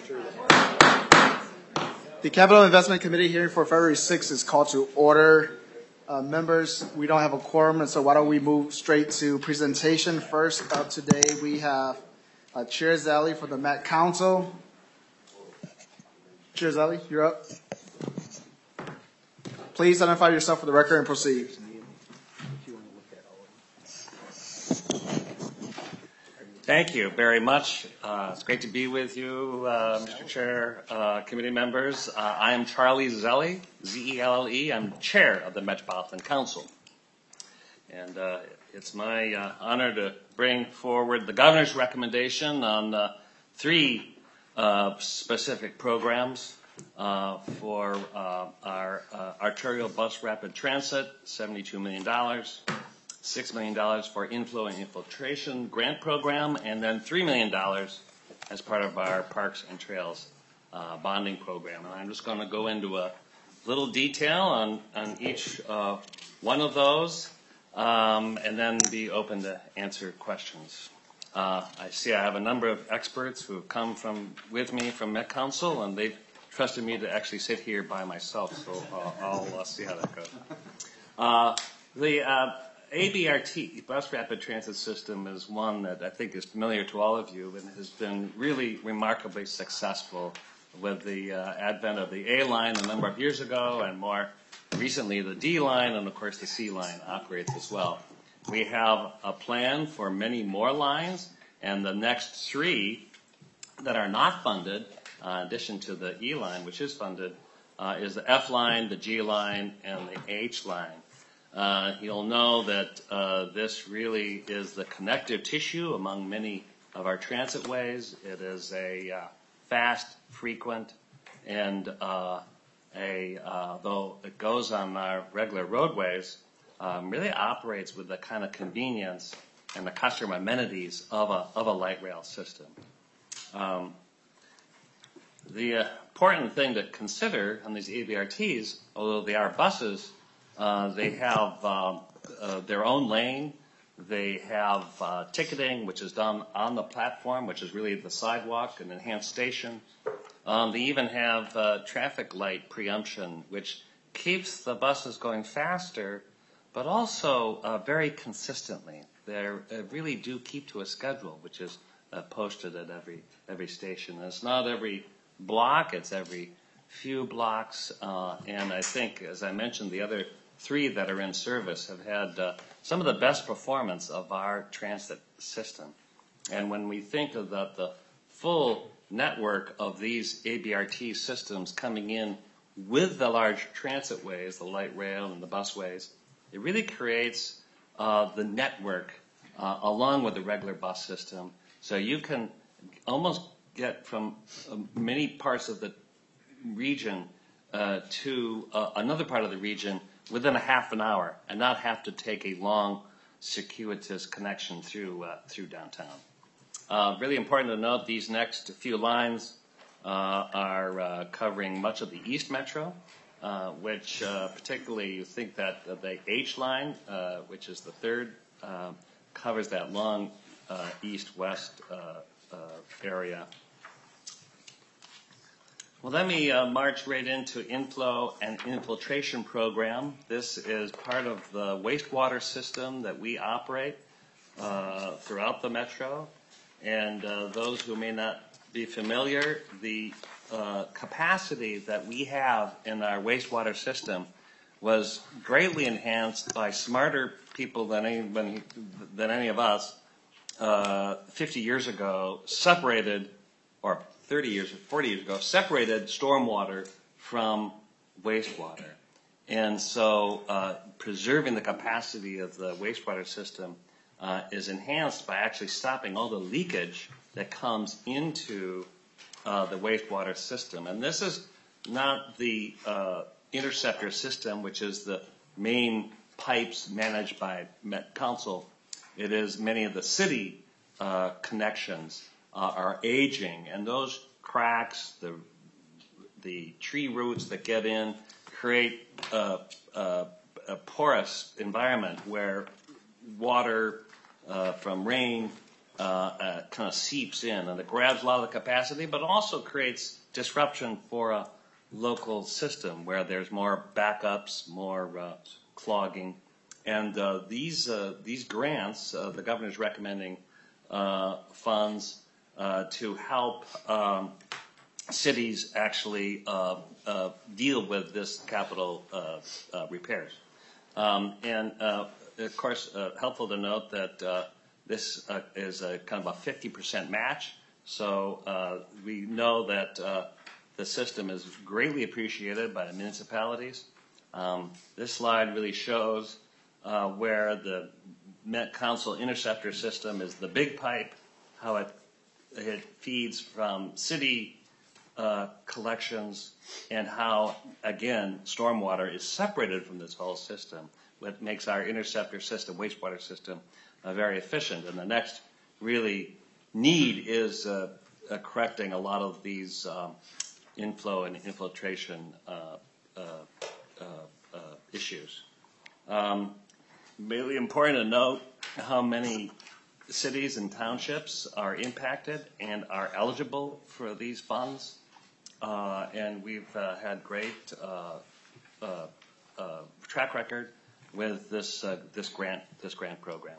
The Capital Investment Committee hearing for February 6th is called to order. Members, we don't have a quorum, and so why don't we move straight to presentation. First up today, we have Chair Zally for the Met Council. Chair Zally, you're up. Please identify yourself for the record and proceed. Thank you very much. It's great to be with you, Mr. Chair, committee members. I am Charlie Zelle, Z-E-L-L-E. I'm chair of the Metropolitan Council. And it's my honor to bring forward the governor's recommendation on three specific programs for our arterial bus rapid transit, $72 million. $6 million for inflow and infiltration grant program, and then $3 million as part of our Parks and Trails bonding program. And I'm just going to go into a little detail on each one of those, and then be open to answer questions. I see I have a number of experts who have come with me from Met Council, and they've trusted me to actually sit here by myself, so I'll see how that goes. The ABRT, Bus Rapid Transit System, is one that I think is familiar to all of you and has been really remarkably successful with the advent of the A line a number of years ago, and more recently the D line, and of course the C line operates as well. We have a plan for many more lines, and the next three that are not funded, in addition to the E line, which is funded, is the F line, the G line, and the H line. You'll know that this really is the connective tissue among many of our transit ways. It is a fast, frequent, and though it goes on our regular roadways, really operates with the kind of convenience and the customer amenities of a light rail system. The important thing to consider on these ABRTs, although they are buses, they have their own lane. They have ticketing, which is done on the platform, which is really the sidewalk, an enhanced station. They even have traffic light preemption, which keeps the buses going faster, but also very consistently. They really do keep to a schedule, which is posted at every station. And it's not every block; it's every few blocks. And I think, as I mentioned, the other three that are in service have had some of the best performance of our transit system. And when we think of the full network of these ABRT systems coming in with the large transit ways, the light rail and the busways, it really creates the network along with the regular bus system. So you can almost get from many parts of the region to another part of the region within a half an hour, and not have to take a long, circuitous connection through downtown. Really important to note, these next few lines are covering much of the East Metro, which particularly you think that the H line, which is the third, covers that long east-west area. Well, let me march right into inflow and infiltration program. This is part of the wastewater system that we operate throughout the metro. And those who may not be familiar, the capacity that we have in our wastewater system was greatly enhanced by smarter people than any of us 50 years ago, separated, or 30 years or 40 years ago, separated stormwater from wastewater. And so preserving the capacity of the wastewater system is enhanced by actually stopping all the leakage that comes into the wastewater system. And this is not the interceptor system, which is the main pipes managed by Met Council. It is many of the city connections are aging, and those cracks, the tree roots that get in, create a porous environment where water from rain kind of seeps in, and it grabs a lot of the capacity, but also creates disruption for a local system where there's more backups, more clogging. And these grants, the governor's recommending funds to help cities actually deal with this capital repairs. And of course, helpful to note that this is a kind of a 50% match. So we know that the system is greatly appreciated by the municipalities. This slide really shows where the Met Council interceptor system is the big pipe, how it feeds from city collections, and how, again, stormwater is separated from this whole system, what makes our interceptor system, wastewater system, very efficient. And the next really need is correcting a lot of these inflow and infiltration issues. Really important to note how many cities and townships are impacted and are eligible for these funds. And we've had great track record with this grant program.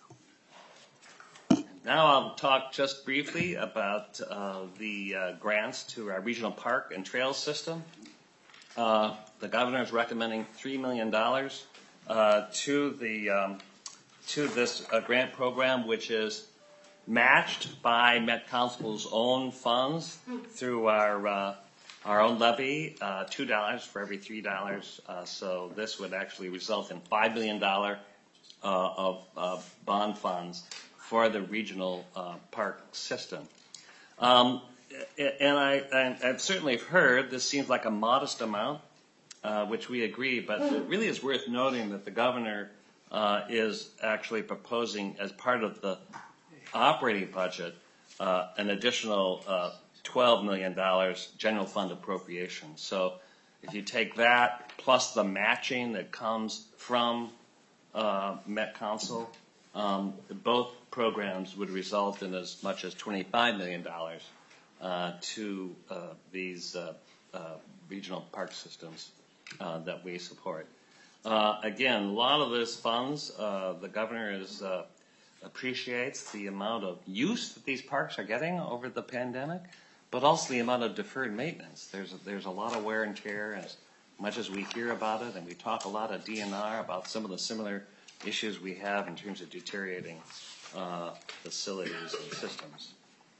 Now I'll talk just briefly about the grants to our regional park and trail system. The governor is recommending $3 million to this grant program, which is matched by Met Council's own funds through our own levy, $2 for every $3. So this would actually result in $5 million of bond funds for the regional park system. And I've certainly heard this seems like a modest amount, which we agree, but it really is worth noting that the governor is actually proposing, as part of the operating budget, an additional $12 million general fund appropriation. So if you take that plus the matching that comes from Met Council, both programs would result in as much as $25 million to these regional park systems that we support. Again, a lot of these funds, the governor appreciates the amount of use that these parks are getting over the pandemic, but also the amount of deferred maintenance. There's a lot of wear and tear, as much as we hear about it, and we talk a lot at DNR about some of the similar issues we have in terms of deteriorating facilities and systems.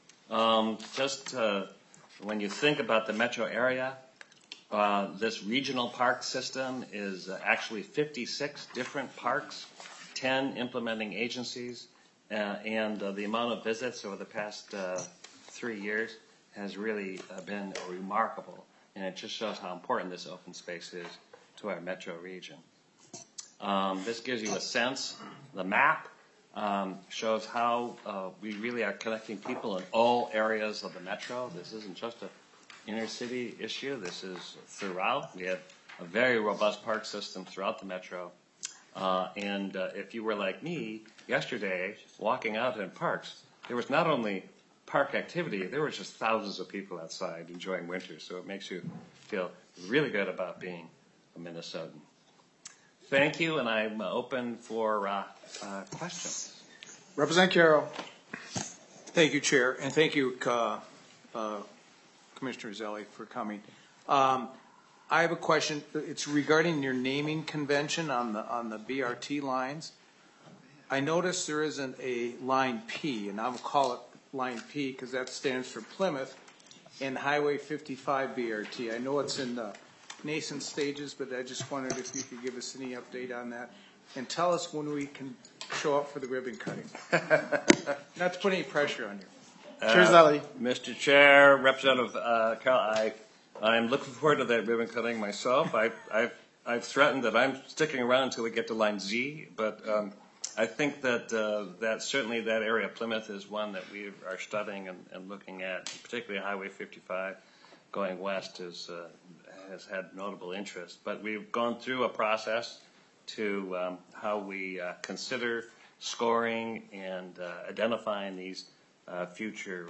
When you think about the metro area, this regional park system is actually 56 different parks, 10 implementing agencies, and the amount of visits over the past 3 years has really been remarkable, and it just shows how important this open space is to our metro region. This gives you a sense. The map shows how we really are connecting people in all areas of the metro. This isn't just an inner city issue. This is throughout. We have a very robust park system throughout the metro. And if you were like me yesterday walking out in parks, there was not only park activity, there were just thousands of people outside enjoying winter. So it makes you feel really good about being a Minnesotan. Thank you, and I'm open for questions. Representative Carroll. Thank you, Chair, and thank you, Commissioner Zelle, for coming. I have a question. It's regarding your naming convention on the BRT lines. I noticed there isn't a line P, and I'll call it line P because that stands for Plymouth and Highway 55 BRT. I know it's in the nascent stages, but I just wondered if you could give us any update on that and tell us when we can show up for the ribbon cutting. Not to put any pressure on you. Chair Zelle. Mr. Chair, Representative Carroll, I'm looking forward to that ribbon cutting myself. I've threatened that I'm sticking around until we get to line Z, but I think that that certainly that area of Plymouth is one that we are studying and looking at, particularly Highway 55 going west has had notable interest. But we've gone through a process to how we consider scoring and identifying these future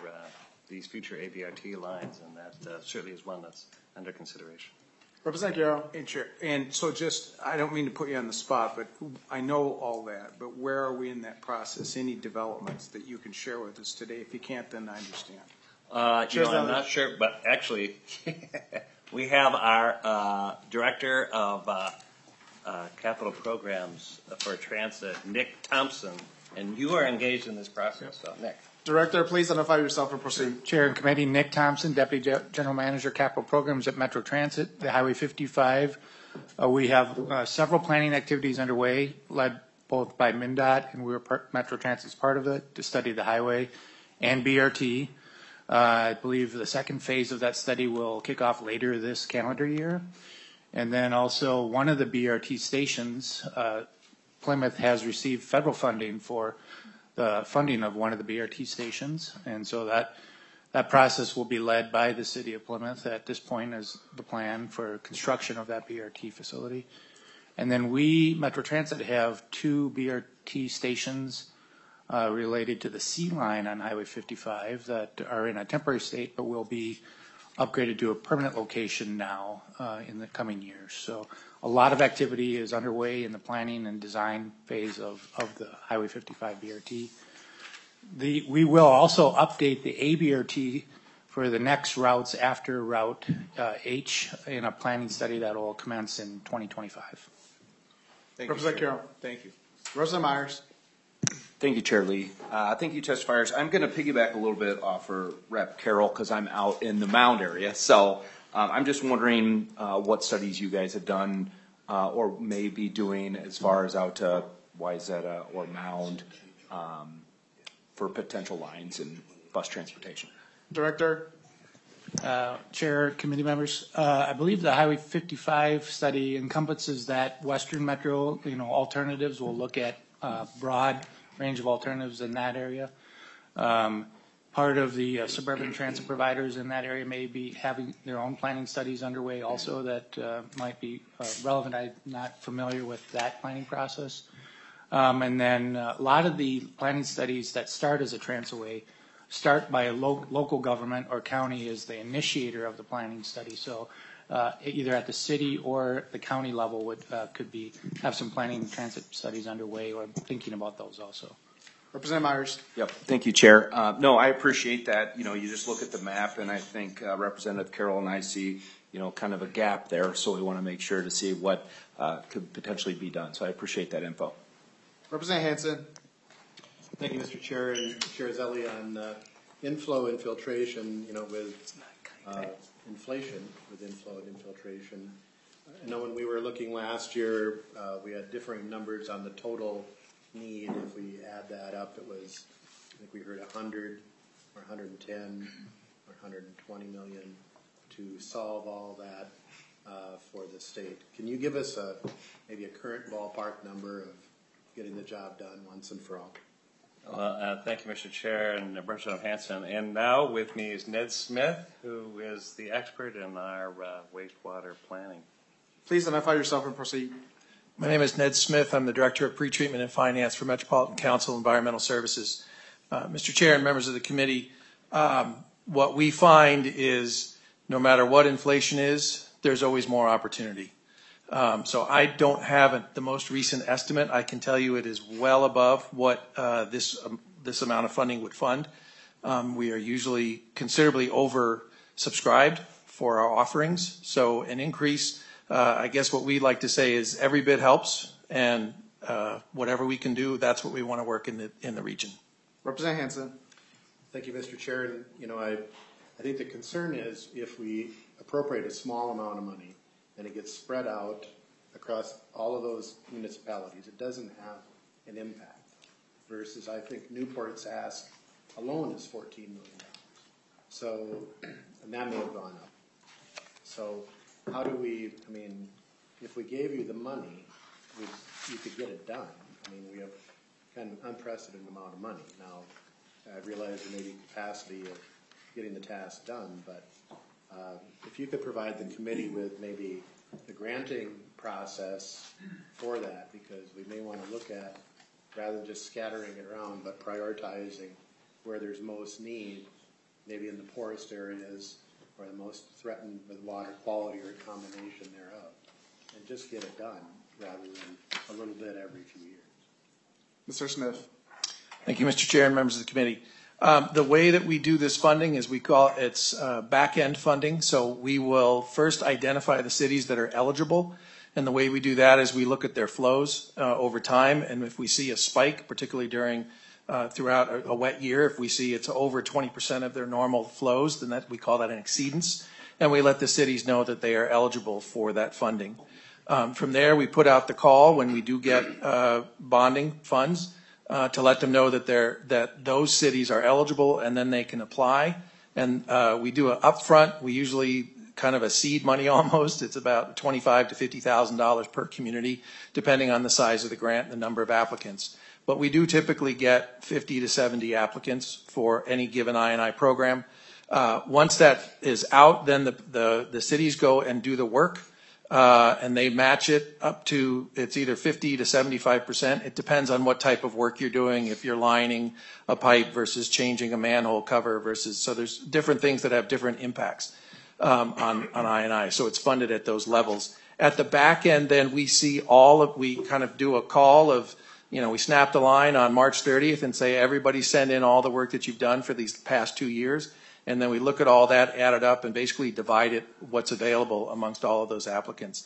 ABRT lines, and that certainly is one that's under consideration. Representative Guerrero. And Chair, and so just, I don't mean to put you on the spot, but I know all that, but where are we in that process? Any developments that you can share with us today? If you can't, then I understand. I'm not sure, but actually, we have our Director of Capital Programs for Transit, Nick Thompson, and you are engaged in this process, so Nick. Director, please identify yourself and proceed. Chair and Committee, Nick Thompson, Deputy General Manager, Capital Programs at Metro Transit, the Highway 55. We have several planning activities underway, led both by MnDOT, and Metro Transit's part of it, to study the highway and BRT. I believe the second phase of that study will kick off later this calendar year. And then also one of the BRT stations, Plymouth has received federal funding for the funding of one of the BRT stations, and so that process will be led by the City of Plymouth at this point as the plan for construction of that BRT facility. And then we, Metro Transit, have 2 BRT stations related to the C line on Highway 55 that are in a temporary state but will be upgraded to a permanent location now in the coming years. So a lot of activity is underway in the planning and design phase of the Highway 55 BRT. We will also update the ABRT for the next routes after Route H in a planning study that will commence in 2025. Thank Representative you, Carroll. Thank you. Representative Myers. Thank you, Chair Lee. Thank you, testifiers. I'm going to piggyback a little bit off for Rep. Carroll because I'm out in the Mound area. So I'm just wondering what studies you guys have done or may be doing as far as out to Wayzata or Mound for potential lines and bus transportation. Director. Chair, committee members, I believe the Highway 55 study encompasses that Western Metro, alternatives. We'll look at broad range of alternatives in that area. Part of the suburban transit providers in that area may be having their own planning studies underway also that might be relevant. I'm not familiar with that planning process. And then a lot of the planning studies that start as a transitway start by a local government or county as the initiator of the planning study. So either at the city or the county level could have some planning transit studies underway or thinking about those also. Representative Myers. Yep. Thank you, Chair. No, I appreciate that. You just look at the map, and I think Representative Carroll and I see, kind of a gap there. So we want to make sure to see what could potentially be done. So I appreciate that info. Representative Hansen. Thank you, Mr. Chair, and Chair Zelli on inflow infiltration, with inflation, with inflow and infiltration. I know when we were looking last year, we had differing numbers on the total need. If we add that up, it was, I think we heard 100 or 110 or 120 million to solve all that for the state. Can you give us maybe a current ballpark number of getting the job done once and for all? Well, thank you, Mr. Chair and Representative Hansen. And now with me is Ned Smith, who is the expert in our wastewater planning. Please identify yourself and proceed. My name is Ned Smith. I'm the Director of Pretreatment and Finance for Metropolitan Council Environmental Services. Mr. Chair and members of the committee, what we find is no matter what inflation is, there's always more opportunity. So I don't have the most recent estimate. I can tell you it is well above what this amount of funding would fund. We are usually considerably oversubscribed for our offerings. So an increase, I guess what we like to say is every bit helps, and whatever we can do, that's what we want to work in the region. Representative Hansen. Thank you, Mr. Chair. And, I think the concern is if we appropriate a small amount of money and it gets spread out across all of those municipalities, it doesn't have an impact. Versus, I think Newport's ask alone is $14 million. So, and that may have gone up. So, how do we? If we gave you the money, you could get it done. We have kind of an unprecedented amount of money. Now, I realize there may be capacity of getting the task done, but if you could provide the committee with maybe the granting process for that, because we may want to look at rather than just scattering it around, but prioritizing where there's most need, maybe in the poorest areas or the most threatened with water quality or a combination thereof, and just get it done rather than a little bit every few years. Mr. Smith. Thank you, Mr. Chair and members of the committee. The way that we do this funding is we call it's back-end funding. So we will first identify the cities that are eligible. And the way we do that is we look at their flows over time. And if we see a spike, particularly during throughout a wet year, if we see it's over 20% of their normal flows, then we call that an exceedance. And we let the cities know that they are eligible for that funding. From there, we put out the call when we do get bonding funds to let them know that those cities are eligible, and then they can apply. And we do an upfront. We usually kind of a seed money almost. It's about $25,000 to $50,000 per community, depending on the size of the grant and the number of applicants. But we do typically get 50 to 70 applicants for any given I&I program. Once that is out, then the cities go and do the work. And they match it up to, it's either 50 to 75%. It depends on what type of work you're doing, if you're lining a pipe versus changing a manhole cover versus, so there's different things that have different impacts on I&I. So it's funded at those levels. At the back end, then we see we kind of do a call of, we snap the line on March 30th and say, everybody send in all the work that you've done for these past 2 years. And then we look at all that, add it up, and basically divide it, what's available amongst all of those applicants.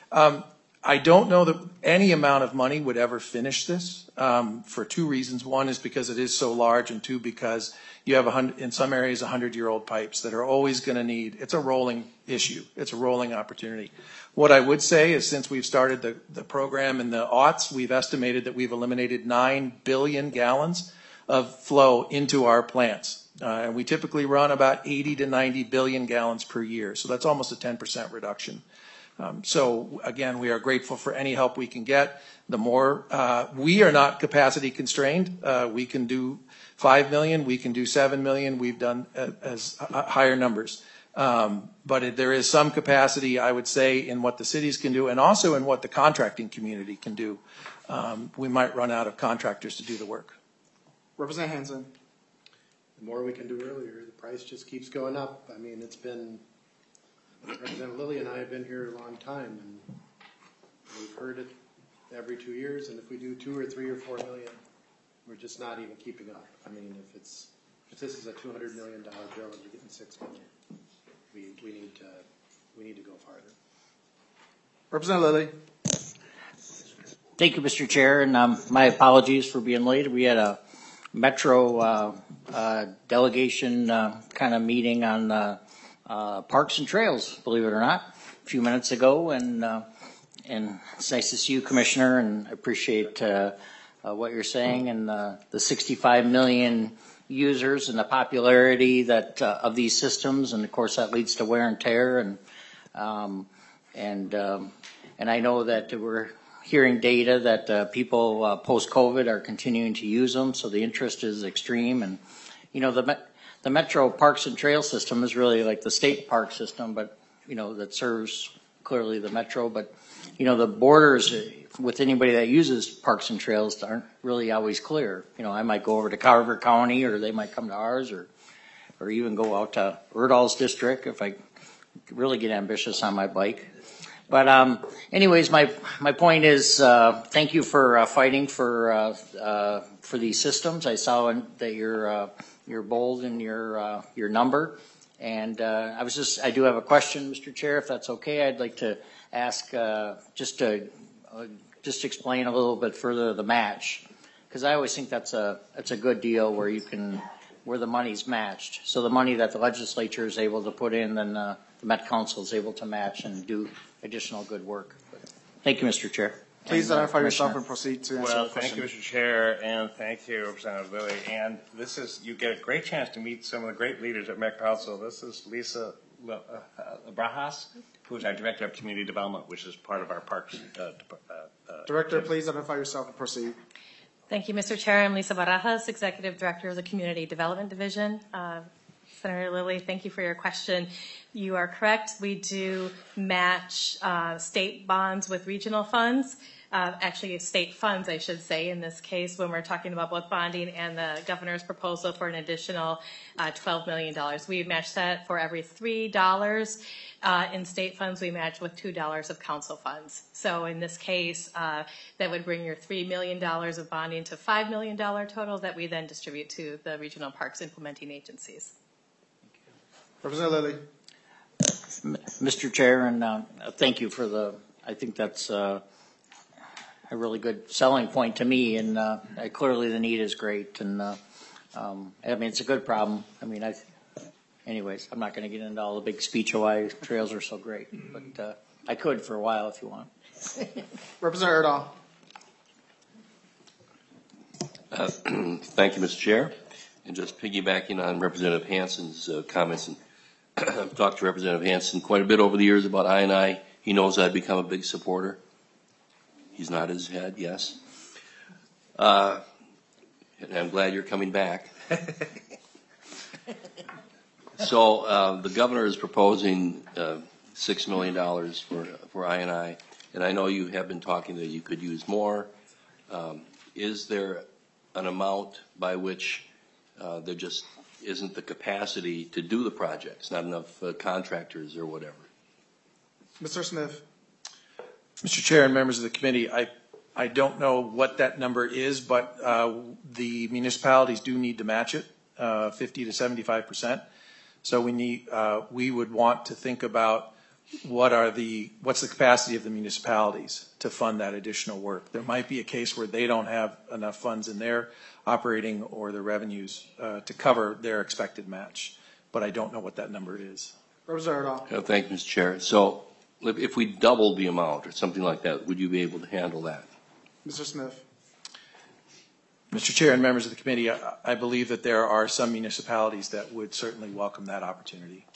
I don't know that any amount of money would ever finish this for two reasons. One is because it is so large, and two, because you have in some areas 100-year-old pipes that are always going to need, it's a rolling issue. It's a rolling opportunity. What I would say is since we've started the program in the aughts, we've estimated that we've eliminated 9 billion gallons of flow into our plants. And we typically run about 80 to 90 billion gallons per year. So that's almost a 10% reduction. So again, we are grateful for any help we can get. The more, we are not capacity constrained. We can do 5 million, we can do 7 million. We've done as higher numbers. But there is some capacity, I would say, in what the cities can do and also in what the contracting community can do. We might run out of contractors to do the work. Representative Hansen. The more we can do earlier, the price just keeps going up. I mean, it's been, Representative Lilly and I have been here a long time, and we've heard it every 2 years, and if we do 2 or 3 or 4 million, we're just not even keeping up. I mean, if this is a $200 million bill and we're getting 6 million, we need to go farther. Representative Lilly. Thank you, Mr. Chair, and my apologies for being late. We had a Metro delegation kind of meeting on parks and trails, believe it or not, a few minutes ago, and it's nice to see you, Commissioner, and I appreciate what you're saying and the 65 million users and the popularity that of these systems, and of course that leads to wear and tear, and I know that we're hearing data that people post-COVID are continuing to use them, so the interest is extreme. And the Metro Parks and Trail system is really like the state park system, but that serves clearly the Metro. But the borders with anybody that uses parks and trails aren't really always clear. I might go over to Carver County, or they might come to ours, or even go out to Erdahl's district if I really get ambitious on my bike. But anyways, my point is, thank you for fighting for these systems. I saw that you're bold in your number, and I do have a question, Mr. Chair, if that's okay. I'd like to ask just explain a little bit further the match, because I always think that's a good deal where the money's matched. So the money that the legislature is able to put in, then the Met Council is able to match and do additional good work. Thank you, Mr. Chair. Please identify yourself and proceed to answer the question. Thank you, Mr. Chair, and thank you, Representative Lilly. And you get a great chance to meet some of the great leaders at Met Council. This is Lisa Barajas, who is our Director of Community Development, which is part of our Parks. Director, please identify yourself and proceed. Thank you, Mr. Chair. I'm Lisa Barajas, Executive Director of the Community Development Division. Senator Lilly, thank you for your question. You are correct. We do match state bonds with regional funds. Actually, state funds, I should say, in this case, when we're talking about both bonding and the governor's proposal for an additional $12 million. We match that for every $3 in state funds. We match with $2 of council funds. So in this case, that would bring your $3 million of bonding to $5 million total that we then distribute to the regional parks implementing agencies. Representative Lilly. Mr. Chair, and thank you for I think that's a really good selling point to me, and clearly the need is great, and I mean, it's a good problem. I mean, anyways, I'm not going to get into all the big speech of why trails are so great, but I could for a while if you want. Representative Erdahl. Thank you, Mr. Chair. And just piggybacking on Representative Hansen's comments, and I've talked to Representative Hansen quite a bit over the years about I&I. He knows I've become a big supporter. He's nodded his head, yes. And I'm glad you're coming back. So the governor is proposing $6 million for I&I, and I know you have been talking that you could use more. Is there an amount by which there just isn't the capacity to do the projects, not enough contractors or whatever? Mr. Smith. Mr. Chair and members of the committee, I don't know what that number is, but the municipalities do need to match it, 50 to 75%. So we would want to think about what's the capacity of the municipalities to fund that additional work. There might be a case where they don't have enough funds in their operating or their revenues to cover their expected match, but I don't know what that number is. Representative Erdahl. Thank you, Mr. Chair. So if we doubled the amount or something like that, would you be able to handle that? Mr. Smith. Mr. Chair and members of the committee, I believe that there are some municipalities that would certainly welcome that opportunity.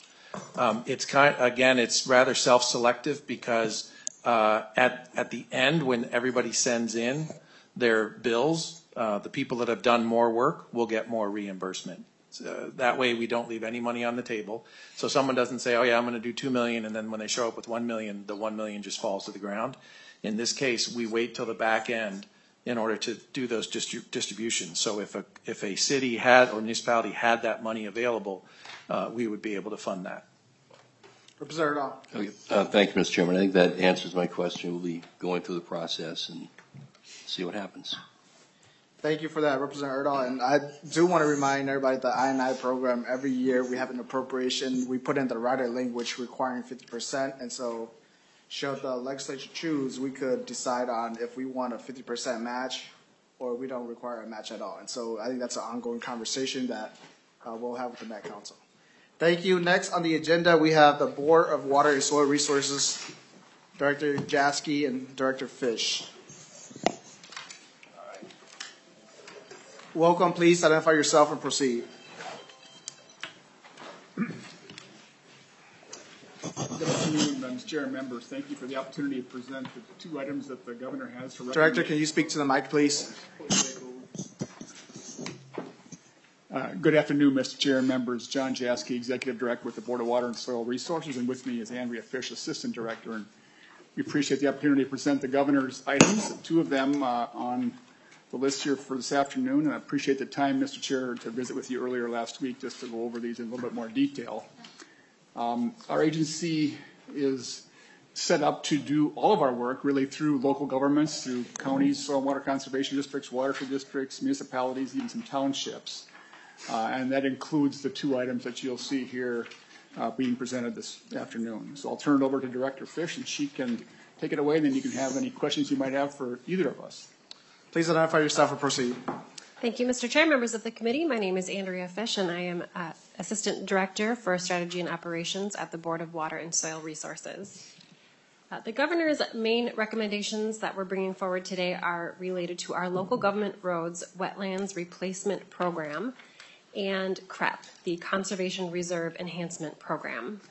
It's rather self-selective because at the end, when everybody sends in their bills, the people that have done more work will get more reimbursement. That way we don't leave any money on the table. So someone doesn't say, oh yeah, I'm going to do $2 million, and then when they show up with $1 million, the $1 million just falls to the ground. In this case, we wait till the back end in order to do those distributions. So if a city had or municipality had that money available, we would be able to fund that. Representative Erdahl. Okay. Thank you, Mr. Chairman. I think that answers my question. We'll be going through the process and see what happens. Thank you for that, Representative Erdahl. And I do want to remind everybody that the I&I program, every year we have an appropriation. We put in the rider language requiring 50%. And so should the legislature choose, we could decide on if we want a 50% match or we don't require a match at all. And so I think that's an ongoing conversation that we'll have with the Met Council. Thank you. Next on the agenda, we have the Board of Water and Soil Resources, Director Jaski and Director Fish. Welcome. Please identify yourself and proceed. Good afternoon, Mr. Chair and members. Thank you for the opportunity to present the two items that the governor has for Director, can you speak to the mic, please? Good afternoon, Mr. Chair and members. John Jaski, Executive Director with the Board of Water and Soil Resources, and with me is Andrea Fish, Assistant Director. And we appreciate the opportunity to present the governor's items, two of them on the list here for this afternoon. And I appreciate the time, Mr. Chair, to visit with you earlier last week just to go over these in a little bit more detail. Our agency is set up to do all of our work really through local governments, through counties, soil and water conservation districts, watershed districts, municipalities, even some townships. And that includes the two items that you'll see here being presented this afternoon. So I'll turn it over to Director Fish, and she can take it away, and then you can have any questions you might have for either of us. Please identify yourself and proceed. Thank you, Mr. Chair, members of the committee. My name is Andrea Fish, and I am Assistant Director for Strategy and Operations at the Board of Water and Soil Resources. The governor's main recommendations that we're bringing forward today are related to our local government roads wetlands replacement program and CREP, the Conservation Reserve Enhancement Program.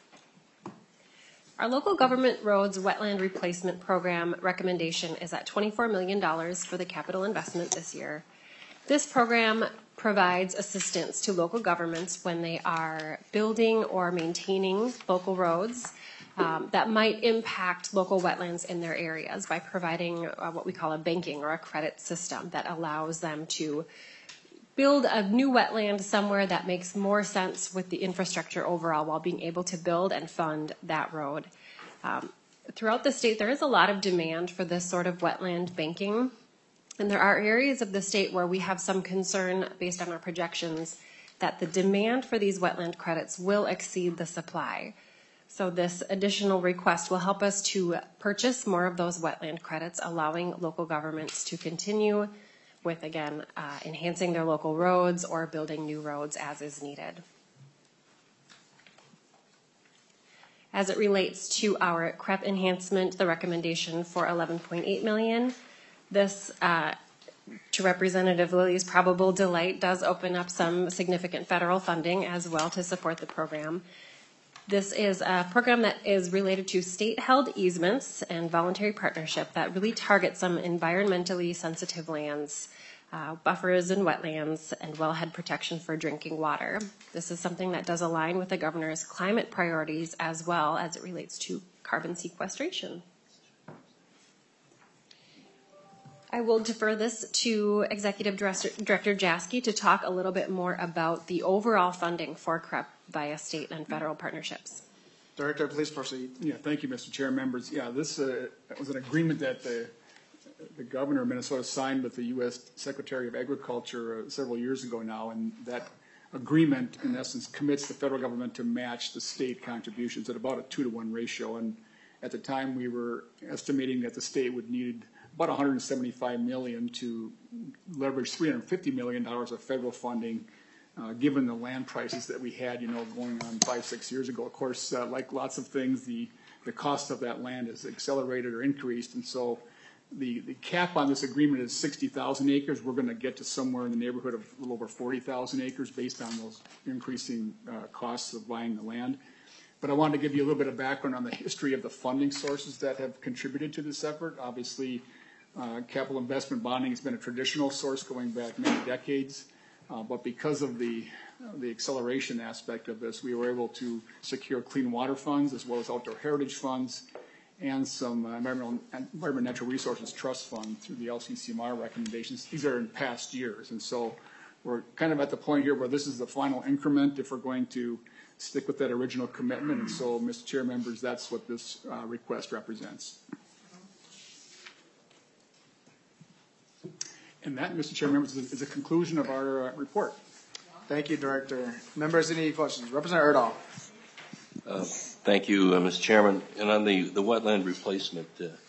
Our local government roads wetland replacement program recommendation is at $24 million for the capital investment this year. This program provides assistance to local governments when they are building or maintaining local roads that might impact local wetlands in their areas by providing what we call a banking or a credit system that allows them to build a new wetland somewhere that makes more sense with the infrastructure overall while being able to build and fund that road. Throughout the state, there is a lot of demand for this sort of wetland banking. And there are areas of the state where we have some concern based on our projections that the demand for these wetland credits will exceed the supply. So this additional request will help us to purchase more of those wetland credits, allowing local governments to continue with, again, enhancing their local roads or building new roads as is needed. As it relates to our CREP enhancement, the recommendation for $11.8 million, this, to Representative Lilly's probable delight, does open up some significant federal funding as well to support the program. This is a program that is related to state-held easements and voluntary partnership that really target some environmentally sensitive lands, buffers and wetlands, and wellhead protection for drinking water. This is something that does align with the governor's climate priorities as well as it relates to carbon sequestration. I will defer this to Executive Director Jaschke to talk a little bit more about the overall funding for CREP via state and federal partnerships. Director, please proceed. Yeah, thank you, Mr. Chair, members. Yeah, this was an agreement that the governor of Minnesota signed with the U.S. Secretary of Agriculture several years ago now, and that agreement, in essence, commits the federal government to match the state contributions at about a 2-to-1 ratio. And at the time, we were estimating that the state would need about $175 million to leverage $350 million of federal funding, given the land prices that we had, going on 5-6 years ago. Of course, like lots of things, the cost of that land has accelerated or increased, and so the cap on this agreement is 60,000 acres. We're going to get to somewhere in the neighborhood of a little over 40,000 acres based on those increasing costs of buying the land. But I wanted to give you a little bit of background on the history of the funding sources that have contributed to this effort. Obviously, capital investment bonding has been a traditional source going back many decades, but because of the acceleration aspect of this, we were able to secure clean water funds as well as outdoor heritage funds and some environmental natural resources trust fund through the LCCMR recommendations. These are in past years, and so we're kind of at the point here where this is the final increment if we're going to stick with that original commitment, and so, Mr. Chair, members, that's what this request represents. And that, Mr. Chair, members, is a conclusion of our report. Thank you, Director. Members, any questions? Representative Erdahl. Thank you, Mr. Chairman. And on the wetland replacement,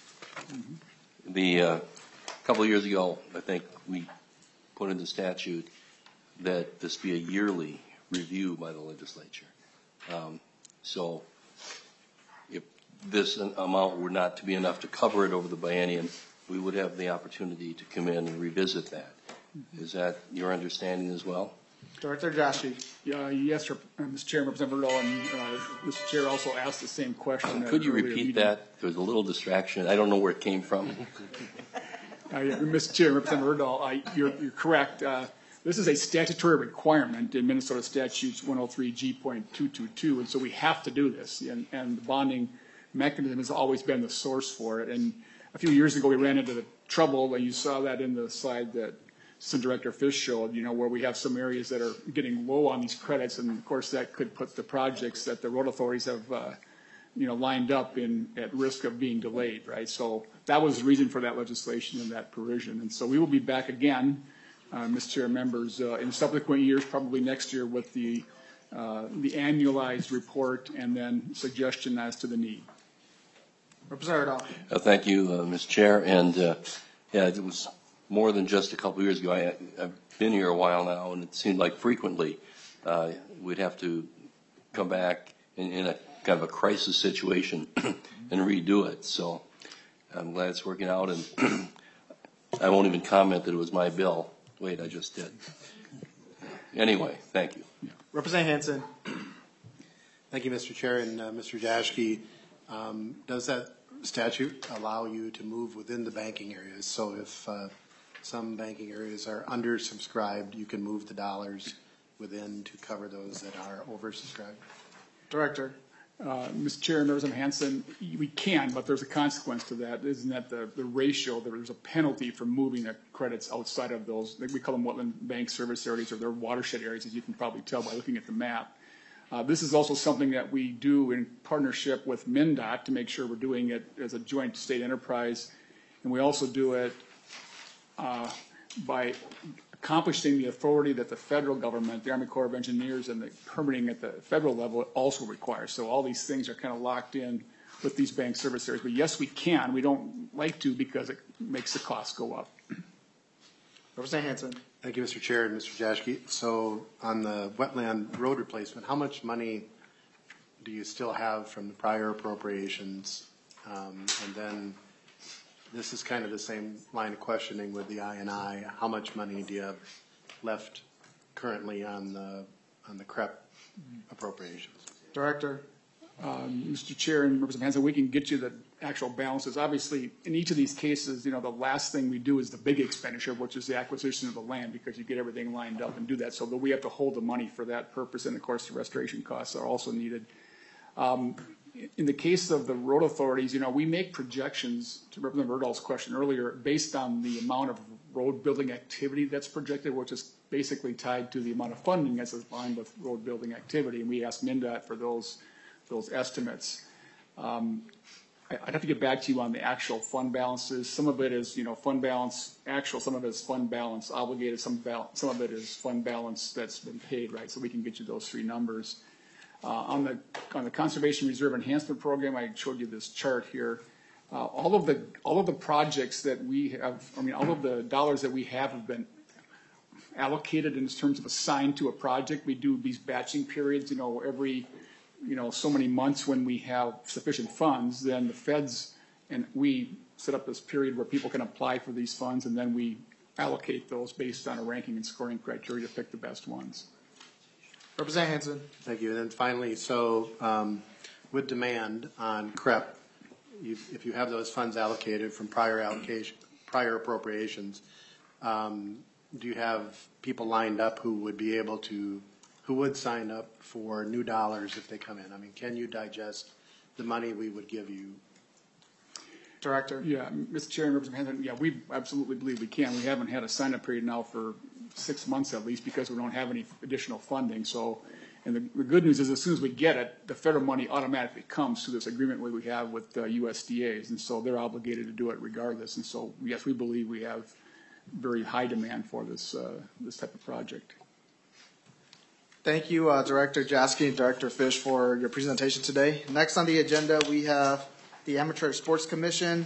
a couple of years ago, I think we put in the statute that this be a yearly review by the legislature. So if this amount were not to be enough to cover it over the biennium, we would have the opportunity to come in and revisit that. Is that your understanding as well? Director Jaschke. Yes, sir, Mr. Chair, Representative Erdahl, and Mr. Chair also asked the same question. Could you repeat that? There was a little distraction. I don't know where it came from. Mr. Chair, Representative Erdahl, you're correct. This is a statutory requirement in Minnesota Statutes 103G.222, and so we have to do this. And the bonding mechanism has always been the source for it. And a few years ago, we ran into the trouble, and you saw that in the slide that Assistant Director Fish showed, where we have some areas that are getting low on these credits, and of course that could put the projects that the road authorities have, lined up at risk of being delayed, right? So that was the reason for that legislation and that provision. And so we will be back again, Mr. Chair, members, in subsequent years, probably next year, with the annualized report and then suggestion as to the need. Representative Erdahl. Thank you, Mr. Chair. And it was more than just a couple of years ago. I've been here a while now, and it seemed like frequently we'd have to come back in a kind of a crisis situation and redo it. So I'm glad it's working out, and I won't even comment that it was my bill. Wait, I just did. Anyway, thank you. Representative Hansen. Thank you, Mr. Chair, and Mr. Jaschke. Does that statute allow you to move within the banking areas? So if some banking areas are undersubscribed, you can move the dollars within to cover those that are oversubscribed? Director. Mr. Chair, members of Hanson, we can, but there's a consequence to that. Isn't that the ratio? There's a penalty for moving the credits outside of those. We call them wetland bank service areas, or their watershed areas, as you can probably tell by looking at the map. This is also something that we do in partnership with MnDOT to make sure we're doing it as a joint state enterprise. And we also do it by accomplishing the authority that the federal government, the Army Corps of Engineers, and the permitting at the federal level also requires. So all these things are kind of locked in with these bank service areas. But yes, we can. We don't like to because it makes the cost go up. Representative Hanson. Thank you, Mr. Chair and Mr. Jaschke. So on the wetland road replacement, how much money do you still have from the prior appropriations? And then this is kind of the same line of questioning with the I&I. How much money do you have left currently on the CREP appropriations? Director. Mr. Chair and Representative Hanson, we can get you the actual balances. Obviously, in each of these cases, the last thing we do is the big expenditure, which is the acquisition of the land, because you get everything lined up and do that. So we have to hold the money for that purpose, and of course, the restoration costs are also needed. In the case of the road authorities, we make projections, to Representative Erdahl's question earlier, based on the amount of road building activity that's projected, which is basically tied to the amount of funding that's aligned with road building activity. And we ask MnDOT for those estimates. I'd have to get back to you on the actual fund balances. Some of it is, fund balance actual, some of it is fund balance obligated, some of it is fund balance that's been paid, right? So we can get you those three numbers. On the Conservation Reserve Enhancement Program, I showed you this chart here. All of the projects that we have, all of the dollars that we have been allocated in terms of assigned to a project. We do these batching periods, every so many months when we have sufficient funds, then the feds and we set up this period where people can apply for these funds, and then we allocate those based on a ranking and scoring criteria to pick the best ones. Representative Hanson. Thank you. And then finally, so with demand on CREP, if you have those funds allocated from prior appropriations, do you have people lined up who would sign up for new dollars if they come in? Can you digest the money we would give you? Director. Yeah, Mr. Chair and Representative Hanson, yeah, we absolutely believe we can. We haven't had a sign-up period now for 6 months at least because we don't have any additional funding. So, and the good news is as soon as we get it, the federal money automatically comes through this agreement we have with USDAs, and so they're obligated to do it regardless. And so, yes, we believe we have very high demand for this type of project. Thank you, Director Jaschke and Director Fish, for your presentation today. Next on the agenda, we have the Amateur Sports Commission.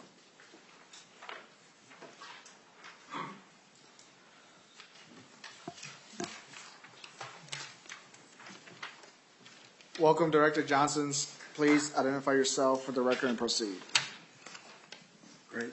Welcome, Director Johnson. Please identify yourself for the record and proceed. Great.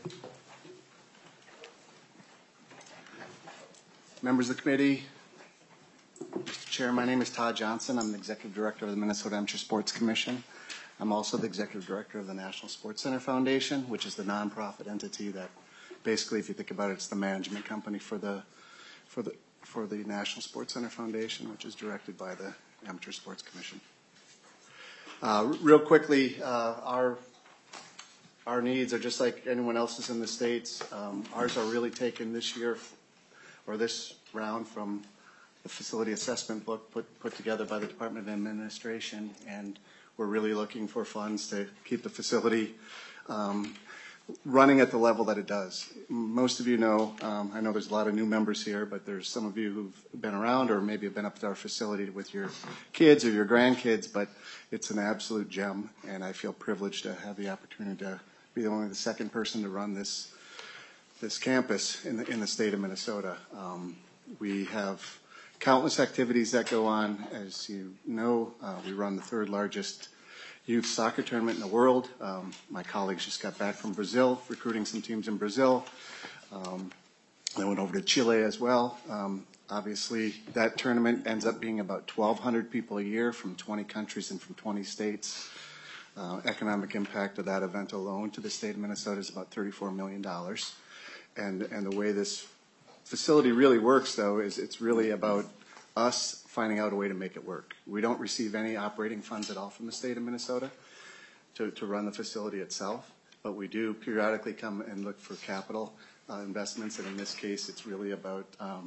Members of the committee, Mr. Chair, my name is Todd Johnson. I'm the Executive Director of the Minnesota Amateur Sports Commission. I'm also the Executive Director of the National Sports Center Foundation, which is the nonprofit entity that basically, if you think about it, it's the management company for the National Sports Center Foundation, which is directed by the Amateur Sports Commission. Real quickly, our needs are just like anyone else's in the States. Ours are really taken this year, or this round, from the facility assessment book put together by the Department of Administration, and we're really looking for funds to keep the facility running at the level that it does. Most of you know, I know there's a lot of new members here, but there's some of you who've been around or maybe have been up to our facility with your kids or your grandkids, but it's an absolute gem, and I feel privileged to have the opportunity to be only the second person to run this campus in the state of Minnesota. We have countless activities that go on. As you know, we run the third largest youth soccer tournament in the world. My colleagues just got back from Brazil, recruiting some teams in Brazil. I went over to Chile as well. Obviously, that tournament ends up being about 1,200 people a year from 20 countries and from 20 states. Economic impact of that event alone to the state of Minnesota is about $34 million. And the way this facility really works, though, is it's really about us finding out a way to make it work. We don't receive any operating funds at all from the state of Minnesota to run the facility itself, but we do periodically come and look for capital investments, and in this case, it's really about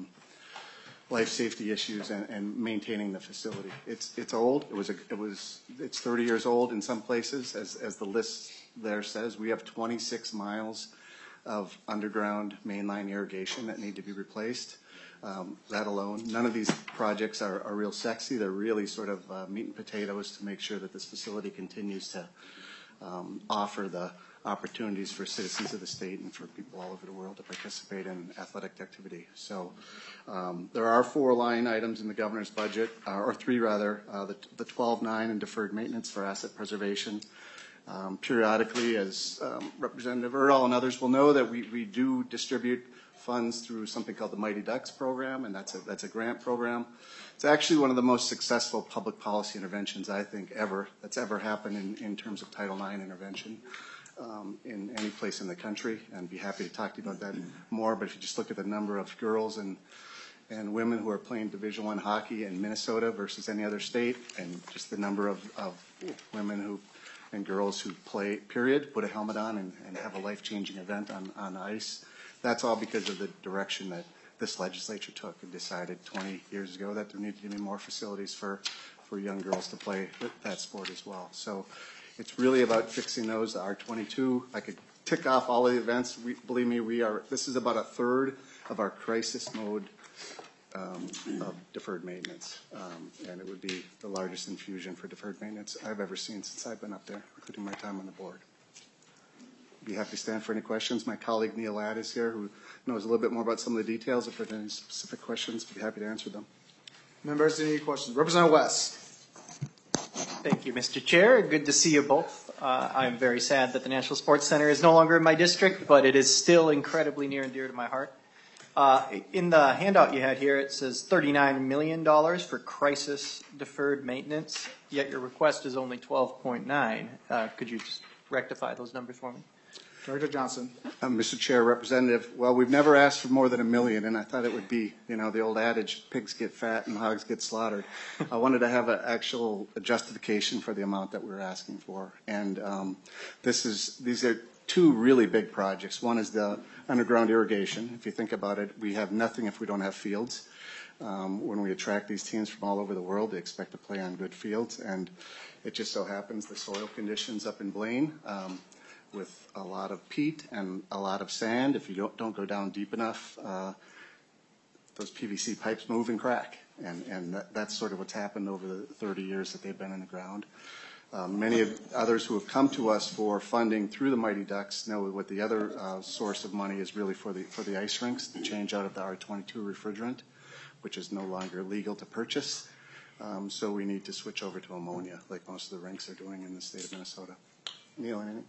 life safety issues and maintaining the facility. It's old. It's 30 years old in some places, as the list there says. We have 26 miles of underground mainline irrigation that need to be replaced. That alone, none of these projects are real sexy. They're really sort of meat and potatoes to make sure that this facility continues to offer the opportunities for citizens of the state and for people all over the world to participate in athletic activity. So there are 4 line items in the governor's budget, or 3 rather, the 12.9 in deferred maintenance for asset preservation. Periodically, as Representative Erdahl and others will know, that we do distribute funds through something called the Mighty Ducks program, and that's a grant program. It's actually one of the most successful public policy interventions, I think, that's ever happened in terms of Title IX intervention in any place in the country, and be happy to talk to you about that more. But if you just look at the number of girls and women who are playing Division I hockey in Minnesota versus any other state, and just the number of women and girls who play, period, put a helmet on and have a life-changing event on ice, that's all because of the direction that this legislature took and decided 20 years ago that there needed to be more facilities for young girls to play that sport as well. So it's really about fixing those. R22, I could tick off all of the events. Believe me, this is about a third of our crisis mode of deferred maintenance. And it would be the largest infusion for deferred maintenance I've ever seen since I've been up there, including my time on the board. Be happy to stand for any questions. My colleague Neil Ladd is here, who knows a little bit more about some of the details. If there's any specific questions, be happy to answer them. Members, any questions? Representative West. Thank you, Mr. Chair. Good to see you both. I'm very sad that the National Sports Center is no longer in my district, but it is still incredibly near and dear to my heart. In the handout you had here, it says $39 million for crisis deferred maintenance, yet your request is only 12.9. Could you just rectify those numbers for me? Director Johnson. Mr. Chair, Representative, well, we've never asked for more than $1 million, and I thought it would be, the old adage, pigs get fat and hogs get slaughtered. I wanted to have an actual justification for the amount that we're asking for. And these are 2 really big projects. One is the underground irrigation. If you think about it, we have nothing if we don't have fields. When we attract these teams from all over the world, they expect to play on good fields. And it just so happens the soil conditions up in Blaine, with a lot of peat and a lot of sand, if you don't go down deep enough, those PVC pipes move and crack. And that's sort of what's happened over the 30 years that they've been in the ground. Many of others who have come to us for funding through the Mighty Ducks know what the other source of money is really for the ice rinks, the change out of the R22 refrigerant, which is no longer legal to purchase. So we need to switch over to ammonia, like most of the rinks are doing in the state of Minnesota. Neil, anything?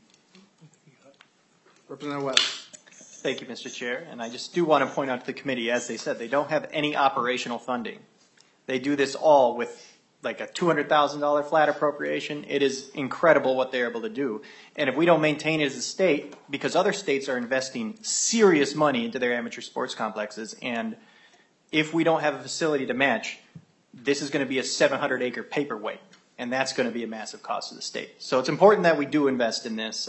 Representative West. Thank you, Mr. Chair. And I just do want to point out to the committee, as they said, they don't have any operational funding. They do this all with like a $200,000 flat appropriation. It is incredible what they're able to do. And if we don't maintain it as a state, because other states are investing serious money into their amateur sports complexes, and if we don't have a facility to match, this is going to be a 700-acre paperweight, and that's going to be a massive cost to the state. So it's important that we do invest in this.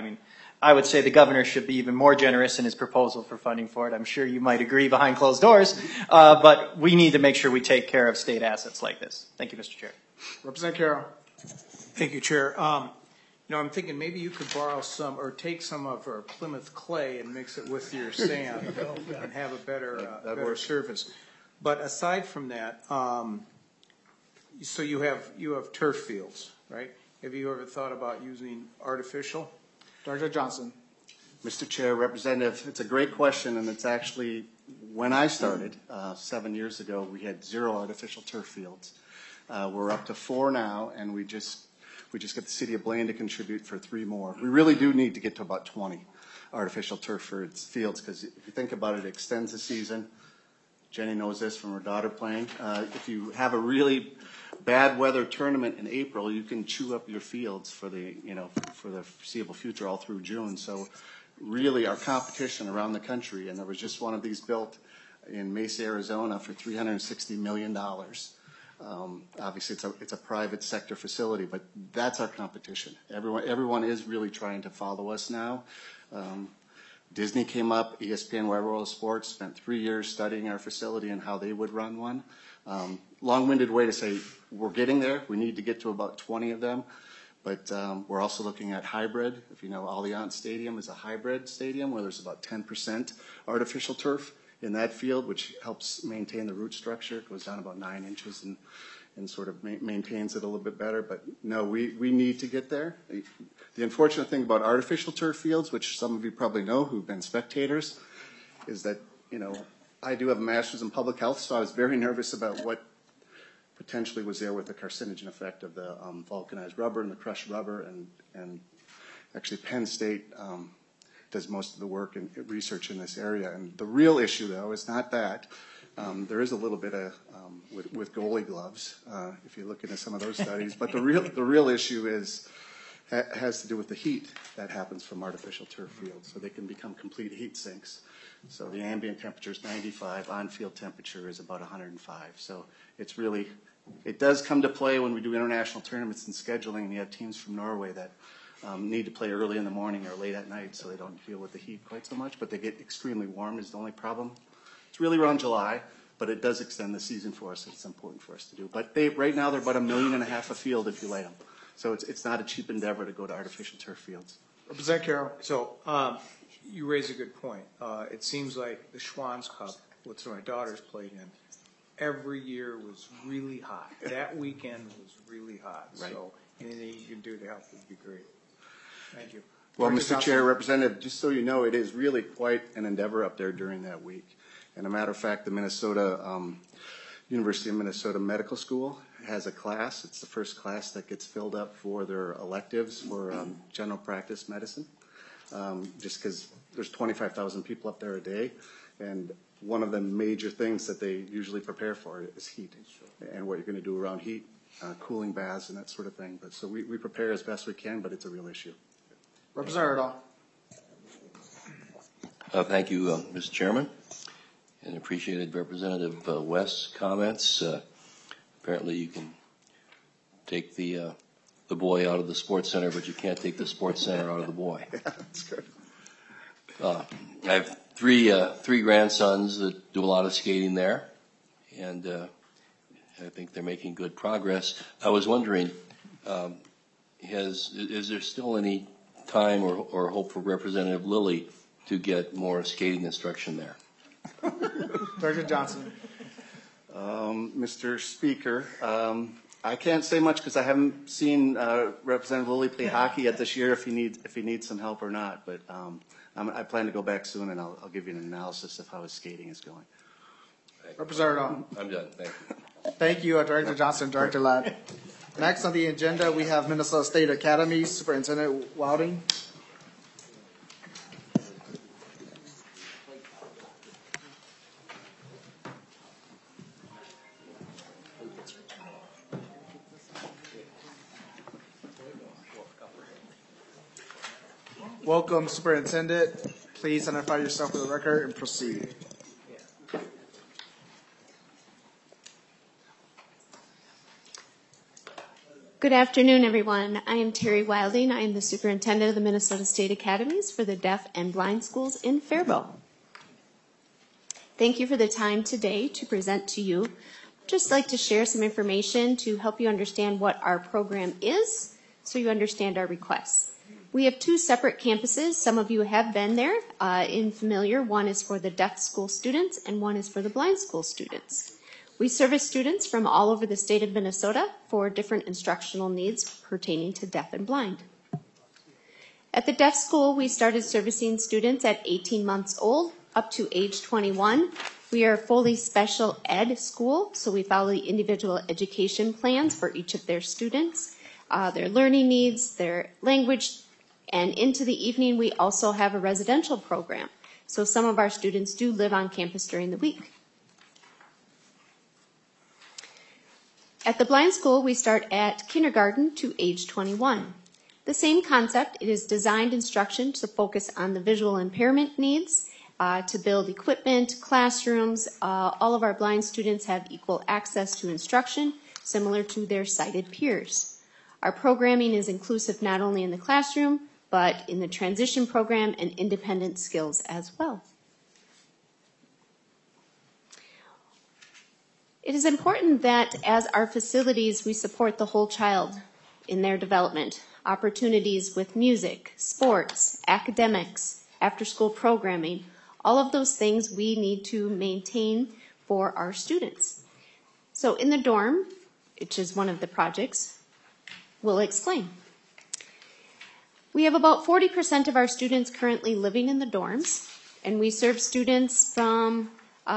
I would say the governor should be even more generous in his proposal for funding for it. I'm sure you might agree behind closed doors, but we need to make sure we take care of state assets like this. Thank you, Mr. Chair. Representative Carroll. Thank you, Chair. I'm thinking maybe you could borrow some or take some of our Plymouth clay and mix it with your sand and have a better surface. But aside from that, so you have turf fields, right? Have you ever thought about using artificial? Director Johnson. Mr. Chair, Representative, it's a great question, and it's actually, when I started 7 years ago, we had 0 artificial turf fields. We're up to 4 now, and we just got the city of Blaine to contribute for 3 more. We really do need to get to about 20 artificial turf fields, because if you think about it, it extends the season. Jenny knows this from her daughter playing. If you have a really bad weather tournament in April, you can chew up your fields for the foreseeable future all through June. So really our competition around the country, and there was just one of these built in Mesa, Arizona for $360 million. Obviously, it's a private sector facility, but that's our competition. Everyone is really trying to follow us now. Disney came up, ESPN, Wide World of Sports, spent 3 years studying our facility and how they would run one. Long-winded way to say we're getting there. We need to get to about 20 of them. But we're also looking at hybrid. If you know, Allianz Stadium is a hybrid stadium where there's about 10% artificial turf in that field, which helps maintain the root structure. It goes down about 9 inches and sort of maintains it a little bit better. But no, we need to get there. The unfortunate thing about artificial turf fields, which some of you probably know who've been spectators, is that, you know, I do have a master's in public health, so I was very nervous about what potentially was there with the carcinogen effect of the vulcanized rubber and the crushed rubber, and actually Penn State does most of the work and research in this area. And the real issue, though, is not that. There is a little bit of with goalie gloves, if you look into some of those studies. But the real issue has to do with the heat that happens from artificial turf fields. So they can become complete heat sinks. So the ambient temperature is 95, on-field temperature is about 105. So it's really, it does come to play when we do international tournaments and scheduling, and you have teams from Norway that need to play early in the morning or late at night, so they don't deal with the heat quite so much, but they get extremely warm is the only problem. It's really around July, but it does extend the season for us. It's important for us to do. But right now they're about $1.5 million a field if you lay them. So it's not a cheap endeavor to go to artificial turf fields. Representative Carroll. So you raise a good point. It seems like the Schwann's Cup, which my daughters played in, every year was really hot. That weekend was really hot. Right. So anything you can do to help would be great. Thank you. Well, Mr. Chair, Representative, just so you know, it is really quite an endeavor up there during that week. And a matter of fact, the University of Minnesota Medical School has a class. It's the first class that gets filled up for their electives for general practice medicine, just because there's 25,000 people up there a day. And one of the major things that they usually prepare for is heat and what you're going to do around heat, cooling baths and that sort of thing. But so we prepare as best we can, but it's a real issue. Representative Erdahl. Thank you, Mr. Chairman, and appreciated Representative West's comments. Apparently you can take the boy out of the sports center, but you can't take the sports center out of the boy. Yeah, that's good. I have three grandsons that do a lot of skating there, and I think they're making good progress. I was wondering, is there still any time or hope for Representative Lilly to get more skating instruction there? Director Johnson. Mr. Speaker, I can't say much because I haven't seen Representative Lilly play hockey yet this year. If he needs some help or not, but I plan to go back soon, and I'll give you an analysis of how his skating is going. Representative I'm done. Thank you. Thank you, Director Johnson, Director Ladd. Next on the agenda, we have Minnesota State Academy Superintendent Wilding. Welcome, Superintendent. Please identify yourself for the record and proceed. Good afternoon, everyone. I am Terry Wilding. I am the Superintendent of the Minnesota State Academies for the Deaf and Blind Schools in Faribault. Thank you for the time today to present to you. I'd just like to share some information to help you understand what our program is so you understand our requests. We have two separate campuses. Some of you have been there in familiar. One is for the deaf school students and one is for the blind school students. We service students from all over the state of Minnesota for different instructional needs pertaining to deaf and blind. At the deaf school, we started servicing students at 18 months old up to age 21. We are a fully special ed school, so we follow the individual education plans for each of their students, their learning needs, their language, and into the evening we also have a residential program. So some of our students do live on campus during the week. At the blind school, we start at kindergarten to age 21. The same concept, it is designed instruction to focus on the visual impairment needs, to build equipment, classrooms. All of our blind students have equal access to instruction, similar to their sighted peers. Our programming is inclusive not only in the classroom, but in the transition program and independent skills as well. It is important that as our facilities, we support the whole child in their development. Opportunities with music, sports, academics, after-school programming, all of those things we need to maintain for our students. So in the dorm, which is one of the projects, we'll explain. We have about 40% of our students currently living in the dorms, and we serve students from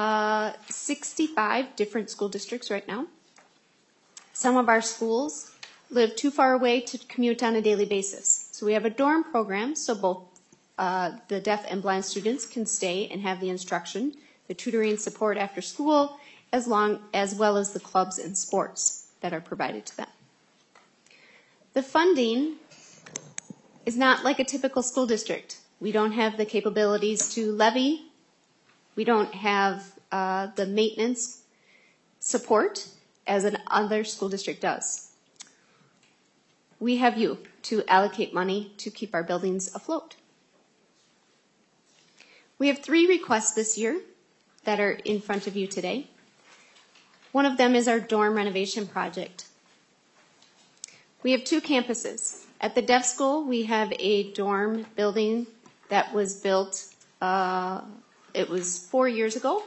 65 different school districts right now. Some of our schools live too far away to commute on a daily basis. So we have a dorm program, so both the deaf and blind students can stay and have the instruction, the tutoring support after school, as well as the clubs and sports that are provided to them. The funding is not like a typical school district. We don't have the capabilities to levy. We don't have the maintenance support as another school district does. We have you to allocate money to keep our buildings afloat. We have 3 requests this year that are in front of you today. One of them is our dorm renovation project. We have 2 campuses. At the deaf school, we have a dorm building that was built, it was 4 years ago,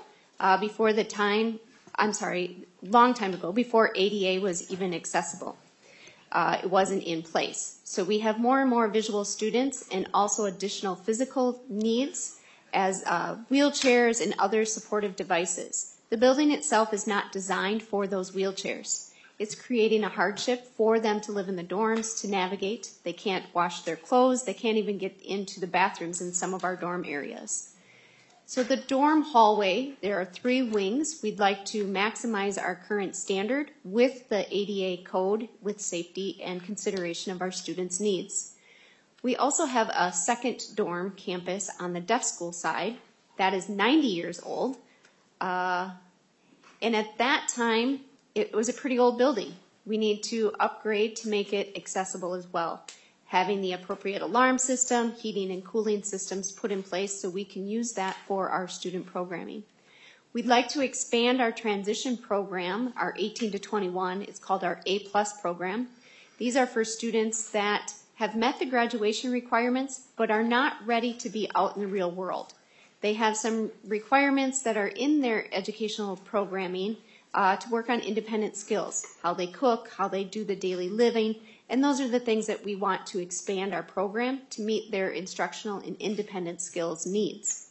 long time ago, before ADA was even accessible. It wasn't in place. So we have more and more visual students and also additional physical needs as wheelchairs and other supportive devices. The building itself is not designed for those wheelchairs. It's creating a hardship for them to live in the dorms, to navigate. They can't wash their clothes. They can't even get into the bathrooms in some of our dorm areas. So the dorm hallway, there are 3 wings. We'd like to maximize our current standard with the ADA code with safety and consideration of our students' needs. We also have a second dorm campus on the deaf school side that is 90 years old. And at that time, it was a pretty old building. We need to upgrade to make it accessible as well. Having the appropriate alarm system, heating and cooling systems put in place so we can use that for our student programming. We'd like to expand our transition program, our 18 to 21. It's called our A+ program. These are for students that have met the graduation requirements but are not ready to be out in the real world. They have some requirements that are in their educational programming to work on independent skills, how they cook, how they do the daily living, and those are the things that we want to expand our program to meet their instructional and independent skills needs.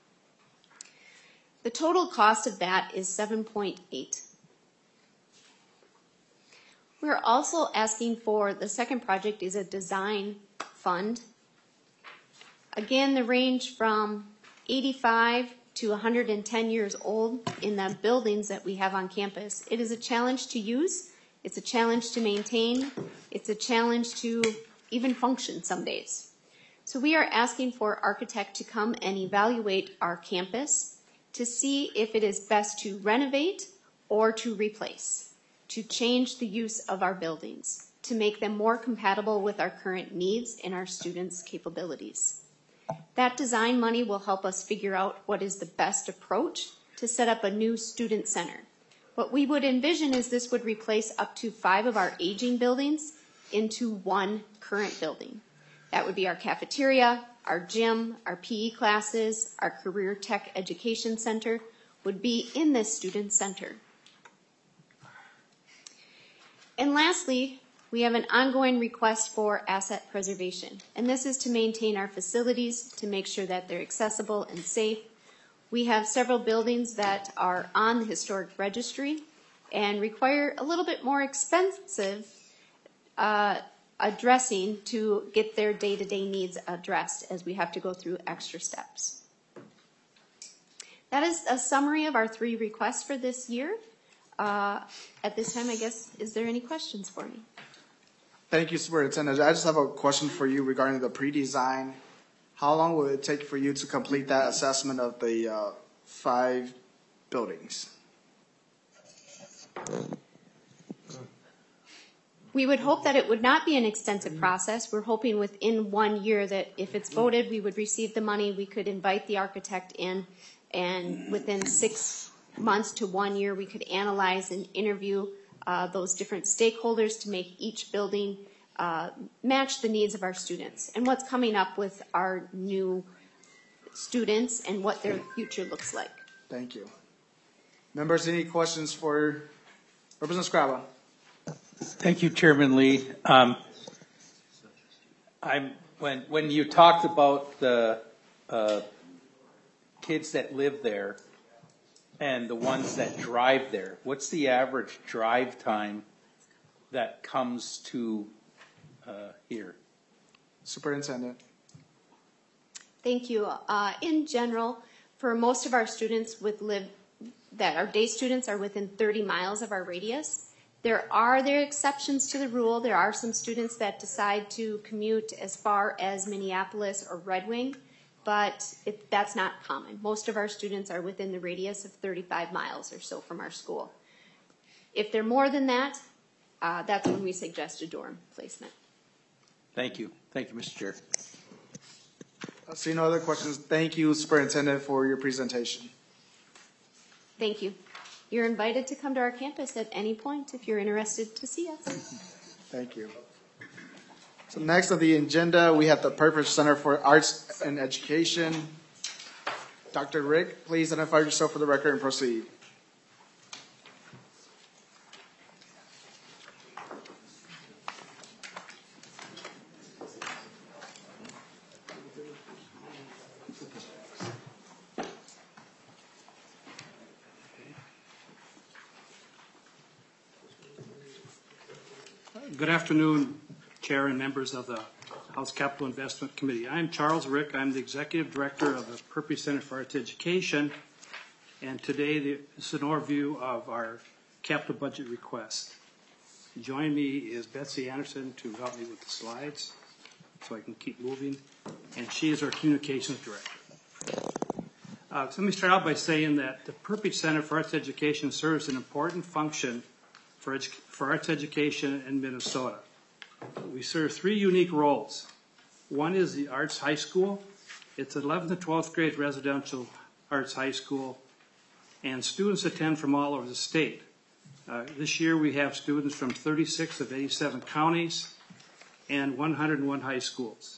The total cost of that is $7.8. We're also asking for, the second project is a design fund. Again, the range from 85 to 110 years old in the buildings that we have on campus. It is a challenge to use. It's a challenge to maintain. It's a challenge to even function some days. So we are asking for our architect to come and evaluate our campus to see if it is best to renovate or to replace, to change the use of our buildings, to make them more compatible with our current needs and our students' capabilities. That design money will help us figure out what is the best approach to set up a new student center. What we would envision is this would replace up to 5 of our aging buildings into 1 current building. That would be our cafeteria, our gym, our PE classes, our career tech education center would be in this student center. And lastly, we have an ongoing request for asset preservation. And this is to maintain our facilities, to make sure that they're accessible and safe. We have several buildings that are on the historic registry and require a little bit more expensive addressing to get their day-to-day needs addressed, as we have to go through extra steps. That is a summary of our 3 requests for this year. At this time, I guess, is there any questions for me? Thank you, Superintendent. I just have a question for you regarding the pre-design. How long will it take for you to complete that assessment of the 5 buildings? We would hope that it would not be an extensive process. We're hoping within 1 year that if it's voted, we would receive the money, we could invite the architect in, and within 6 months to 1 year, we could analyze and interview those different stakeholders to make each building match the needs of our students and what's coming up with our new students and what their future looks like. Thank you. Members, any questions for Representative Scraba? Thank you, Chairman Lee. When you talked about the kids that live there and the ones that drive there, what's the average drive time that comes to here? Superintendent. Thank you. In general, for most of our students that our day students are within 30 miles of our radius. There are exceptions to the rule. There are some students that decide to commute as far as Minneapolis or Red Wing, but that's not common. Most of our students are within the radius of 35 miles or so from our school. If they're more than that, that's when we suggest a dorm placement. Thank you. Thank you, Mr. Chair. I see no other questions. Thank you, Superintendent, for your presentation. Thank you. You're invited to come to our campus at any point if you're interested to see us. Thank you. So next on the agenda, we have the Purpose Center for Arts and Education. Dr. Rick, please identify yourself for the record and proceed. Good afternoon, Chair and members of the House Capital Investment Committee. I'm Charles Rick. I'm the Executive Director of the Purpose Center for Arts Education. And today this is an overview of our capital budget request. Joining me is Betsy Anderson to help me with the slides so I can keep moving. And she is our Communications Director. So let me start out by saying that the Purpose Center for Arts Education serves an important function for arts education in Minnesota. We serve 3 unique roles. One is the Arts High School. It's 11th to 12th grade residential arts high school, and students attend from all over the state. This year we have students from 36 of 87 counties and 101 high schools.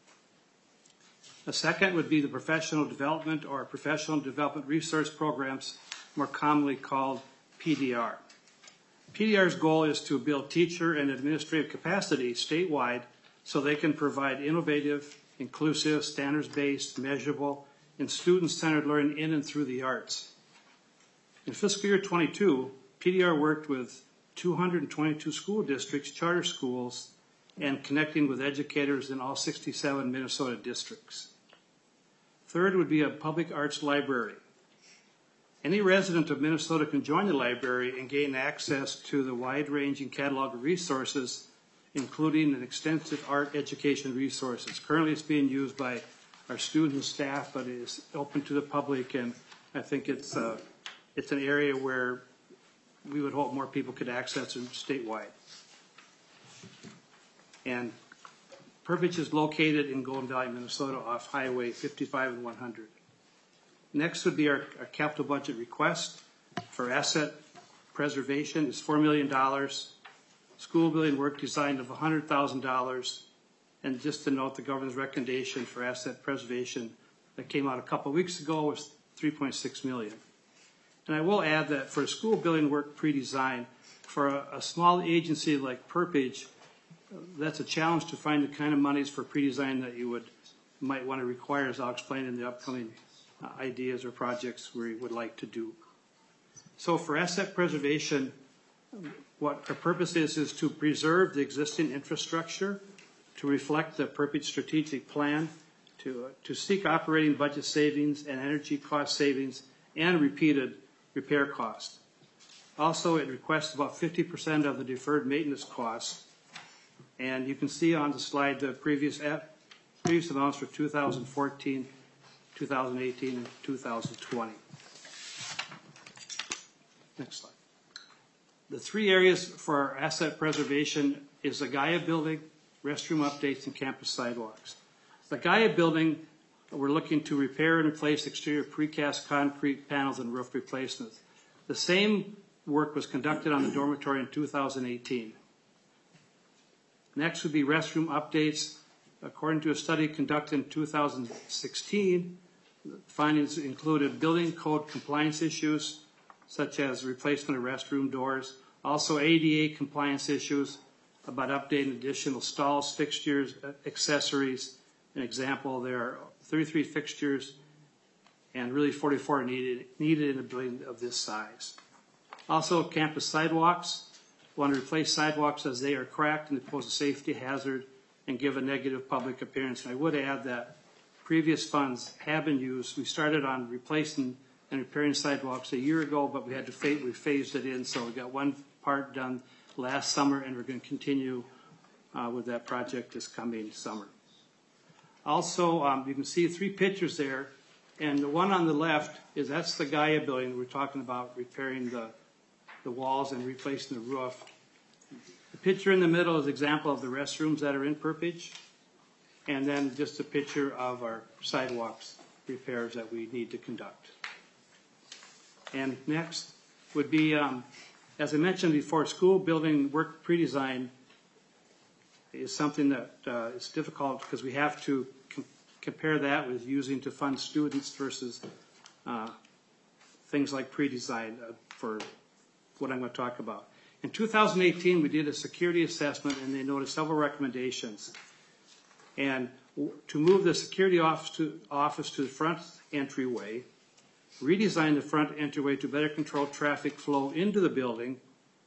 The second would be the Professional Development or Professional Development Resource Programs, more commonly called PDR. PDR's goal is to build teacher and administrative capacity statewide so they can provide innovative, inclusive, standards-based, measurable, and student-centered learning in and through the arts. In fiscal year 22, PDR worked with 222 school districts, charter schools, and connecting with educators in all 67 Minnesota districts. Third would be a public arts library. Any resident of Minnesota can join the library and gain access to the wide-ranging catalog of resources, including an extensive art education resources. Currently it's being used by our students and staff, but it is open to the public, and I think it's an area where we would hope more people could access it statewide. And Purpose is located in Golden Valley, Minnesota, off Highway 55 and 100. Next would be our capital budget request for asset preservation. It's $4 million. School building work design of $100,000. And just to note, the governor's recommendation for asset preservation that came out a couple of weeks ago was $3.6 million. And I will add that for school building work pre-design, for a small agency like Purpose, that's a challenge to find the kind of monies for pre-design that you might want to require, as I'll explain in the upcoming ideas or projects we would like to do. So for asset preservation, what our purpose is to preserve the existing infrastructure, to reflect the Purpose strategic plan, to seek operating budget savings and energy cost savings and repeated repair costs. Also, it requests about 50% of the deferred maintenance costs And you can see on the slide the previous amounts for 2014, 2018, and 2020. Next slide. The three areas for our asset preservation is the Gaia building, restroom updates, and campus sidewalks. The Gaia building, we're looking to repair and replace exterior precast concrete panels and roof replacements. The same work was conducted on the dormitory in 2018. Next would be restroom updates. According to a study conducted in 2016, findings included building code compliance issues, such as replacement of restroom doors, also ADA compliance issues about updating additional stalls, fixtures, accessories. An example, there are 33 fixtures and really 44 needed in a building of this size. Also, campus sidewalks. Want to replace sidewalks as they are cracked and they pose a safety hazard and give a negative public appearance. And I would add that previous funds have been used. We started on replacing and repairing sidewalks a year ago, but we phased it in, so we got one part done last summer, and we're going to continue with that project this coming summer. Also, you can see three pictures there, and the one on the left that's the Gaia building. We're talking about repairing the walls and replacing the roof. The picture in the middle is an example of the restrooms that are in Perpich, and then just a picture of our sidewalks repairs that we need to conduct. And next would be, as I mentioned before, school building work pre-design is something that is difficult because we have to compare that with using to fund students versus things like pre-design for what I'm going to talk about. In 2018, we did a security assessment, and they noted several recommendations. And to move the security office to the front entryway, redesign the front entryway to better control traffic flow into the building,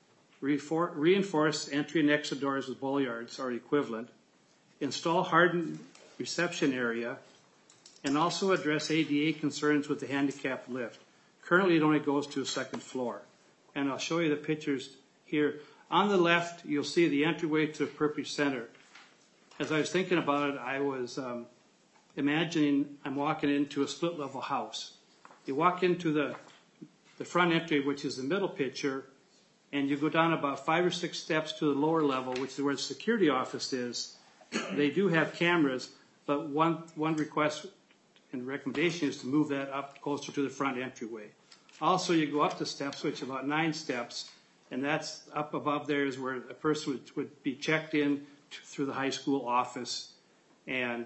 reinforce entry and exit doors with bollards or equivalent, install hardened reception area, and also address ADA concerns with the handicap lift. Currently, it only goes to a second floor. And I'll show you the pictures here. On the left, you'll see the entryway to the Perpich Center. As I was thinking about it, I was imagining I'm walking into a split-level house. You walk into the front entry, which is the middle picture, and you go down about 5 or 6 steps to the lower level, which is where the security office is. They do have cameras, but one request and recommendation is to move that up closer to the front entryway. Also, you go up the steps, which is about 9 steps, and that's up above there is where a person would be checked in through the high school office. And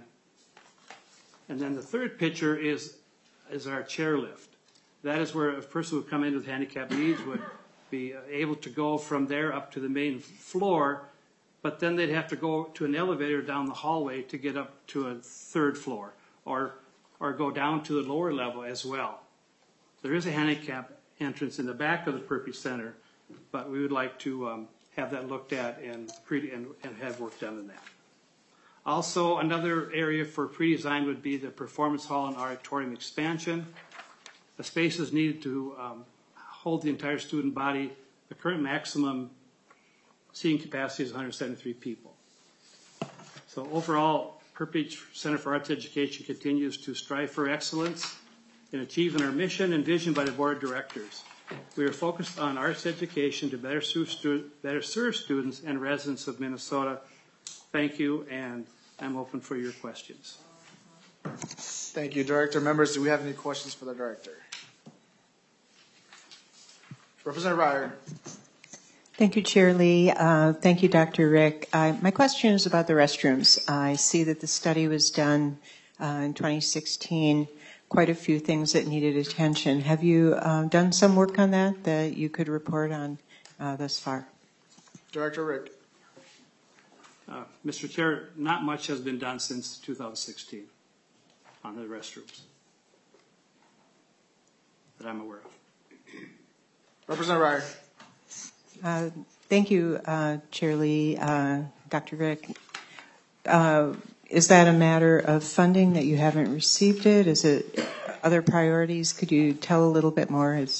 then the third picture is our chairlift. That is where a person who would come in with handicap needs would be able to go from there up to the main floor, but then they'd have to go to an elevator down the hallway to get up to a third floor, or go down to the lower level as well. There is a handicap entrance in the back of the Perpich Center, but we would like to have that looked at and have work done in that. Also, another area for pre-design would be the performance hall and auditorium expansion. The space is needed to hold the entire student body. The current maximum seating capacity is 173 people. So overall, Perpich Center for Arts Education continues to strive for excellence in achieving our mission and vision by the Board of Directors. We are focused on arts education to better serve students and residents of Minnesota. Thank you, and I'm open for your questions. Thank you, Director. Members, do we have any questions for the Director? Representative Ryer. Thank you, Chair Lee. Thank you, Dr. Rick. My question is about the restrooms. I see that the study was done in 2016. Quite a few things that needed attention. Have you done some work on that you could report on thus far? Director Rick. Mr. Chair, not much has been done since 2016 on the restrooms that I'm aware of. Representative Ryer. Thank you, Chair Lee, Dr. Rick. Is that a matter of funding that you haven't received it? Is it other priorities? Could you tell a little bit more? It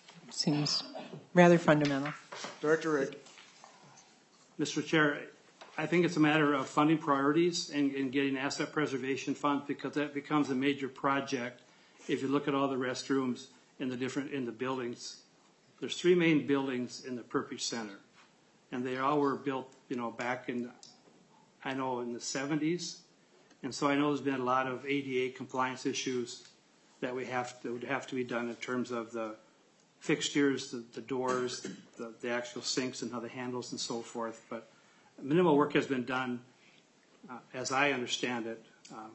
seems rather fundamental. Director Rick. Mr. Chair, I think it's a matter of funding priorities and getting asset preservation funds, because that becomes a major project. If you look at all the restrooms in the buildings, there's 3 main buildings in the Perpich Center, and they all were built, back in, I know, in the 70s. And so I know there's been a lot of ADA compliance issues that would have to be done in terms of the fixtures, the doors, the actual sinks and how the handles and so forth. But minimal work has been done, as I understand it,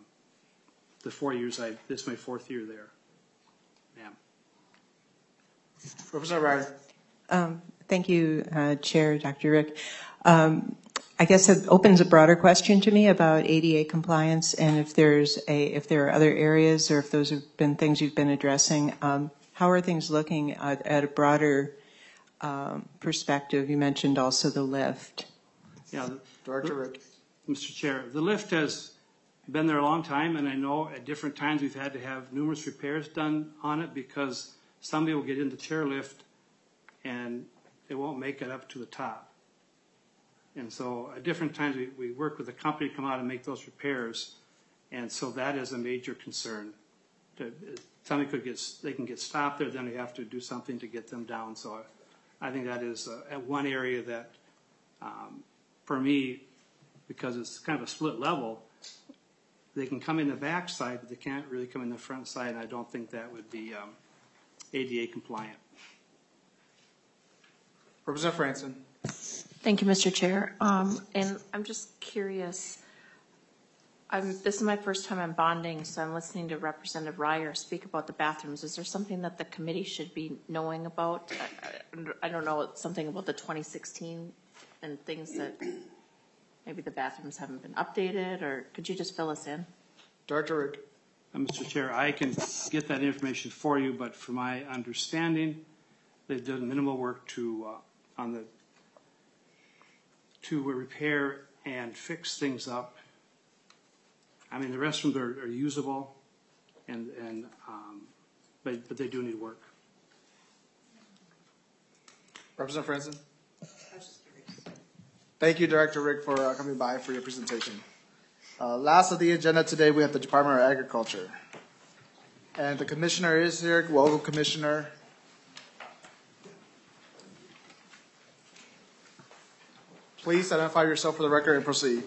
the 4 years this is my 4th year there. Ma'am. Representative Ryan. Thank you, Chair, Dr. Rick. I guess it opens a broader question to me about ADA compliance, and if there are other areas, or if those have been things you've been addressing. How are things looking at a broader perspective? You mentioned also the lift. Yeah, Director Rick. Mr. Chair, the lift has been there a long time, and I know at different times we've had to have numerous repairs done on it because somebody will get in the chairlift and it won't make it up to the top. And so at different times we work with the company to come out and make those repairs, and so that is a major concern. Somebody they can get stopped there, then we have to do something to get them down. So I think that is at one area that, for me, because it's kind of a split level, they can come in the back side, but they can't really come in the front side, and I don't think that would be ADA compliant. Representative Franson. Thank you, Mr. Chair. And I'm just curious. This is my first time I'm bonding, so I'm listening to Representative Ryer speak about the bathrooms. Is there something that the committee should be knowing about? I don't know, something about the 2016 and things that maybe the bathrooms haven't been updated, or could you just fill us in? Director Rick. Mr. Chair, I can get that information for you, but from my understanding, they've done minimal work to repair and fix things up. I mean, the restrooms are usable, but they do need work. Representative Franson. Thank you, Director Rick, for coming by for your presentation. Last of the agenda today, we have the Department of Agriculture. And the Commissioner is here. Welcome, Commissioner. Please identify yourself for the record and proceed.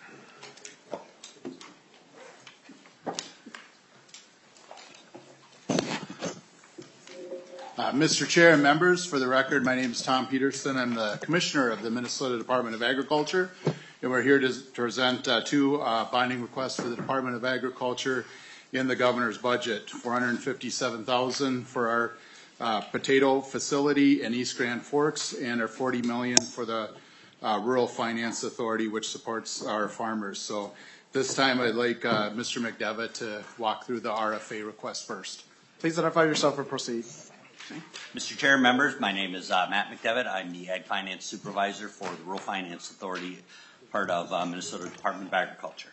Mr. Chair and members, for the record, my name is Tom Peterson. I'm the Commissioner of the Minnesota Department of Agriculture, and we're here to present 2 bonding requests for the Department of Agriculture in the governor's budget. $457,000 for our potato facility in East Grand Forks, and our $40 million for the Rural Finance Authority, which supports our farmers. So this time I'd like Mr. McDevitt to walk through the RFA request first. Please identify yourself and proceed. Mr. Chair, members, my name is Matt McDevitt. I'm the Ag Finance Supervisor for the Rural Finance Authority, part of Minnesota Department of Agriculture.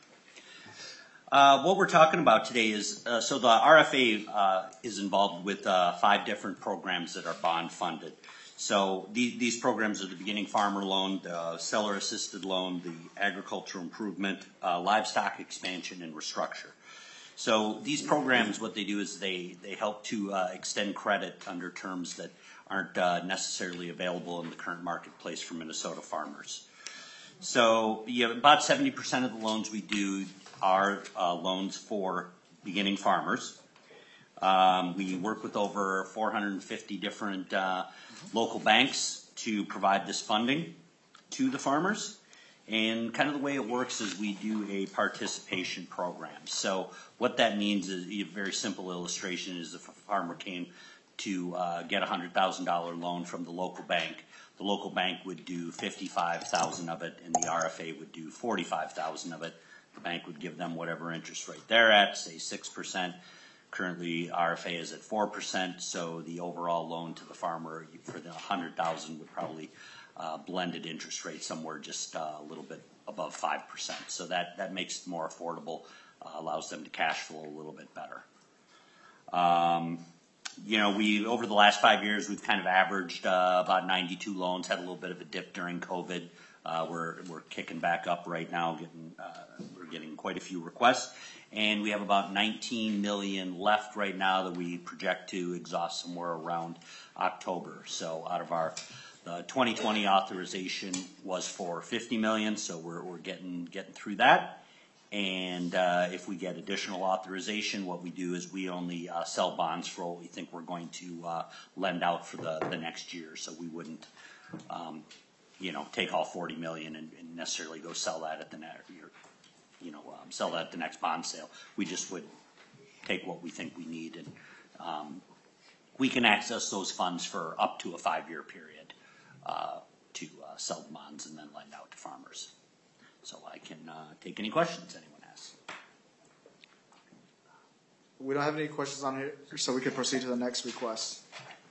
What we're talking about today is, so the RFA is involved with 5 different programs that are bond funded. So these programs are the Beginning Farmer Loan, the Seller Assisted Loan, the Agricultural Improvement, Livestock Expansion, and Restructure. So these programs, what they do is they help to extend credit under terms that aren't necessarily available in the current marketplace for Minnesota farmers. So about 70% of the loans we do are loans for beginning farmers. We work with over 450 different local banks to provide this funding to the farmers. And kind of the way it works is we do a participation program. So what that means is, a very simple illustration is if a farmer came to get a $100,000 loan from the local bank would do $55,000 of it, and the RFA would do $45,000 of it. The bank would give them whatever interest rate they're at, say 6%. Currently, RFA is at 4%, so the overall loan to the farmer for the $100,000 would probably blended interest rate somewhere just a little bit above 5%. So that makes it more affordable, allows them to cash flow a little bit better. Over the last 5 years, we've kind of averaged about 92 loans, had a little bit of a dip during COVID, We're kicking back up right now, we're getting quite a few requests. And we have about 19 million left right now that we project to exhaust somewhere around October. So out of our 2020 authorization was for 50 million, so we're getting through that. And if we get additional authorization, what we do is we only sell bonds for what we think we're going to lend out for the next year. So we wouldn't, take all 40 million and necessarily go sell that at the next year. Sell that at the next bond sale. We just would take what we think we need, and we can access those funds for up to a 5-year period to sell the bonds and then lend out to farmers. So I can take any questions anyone has. We don't have any questions on here, so we can proceed to the next request.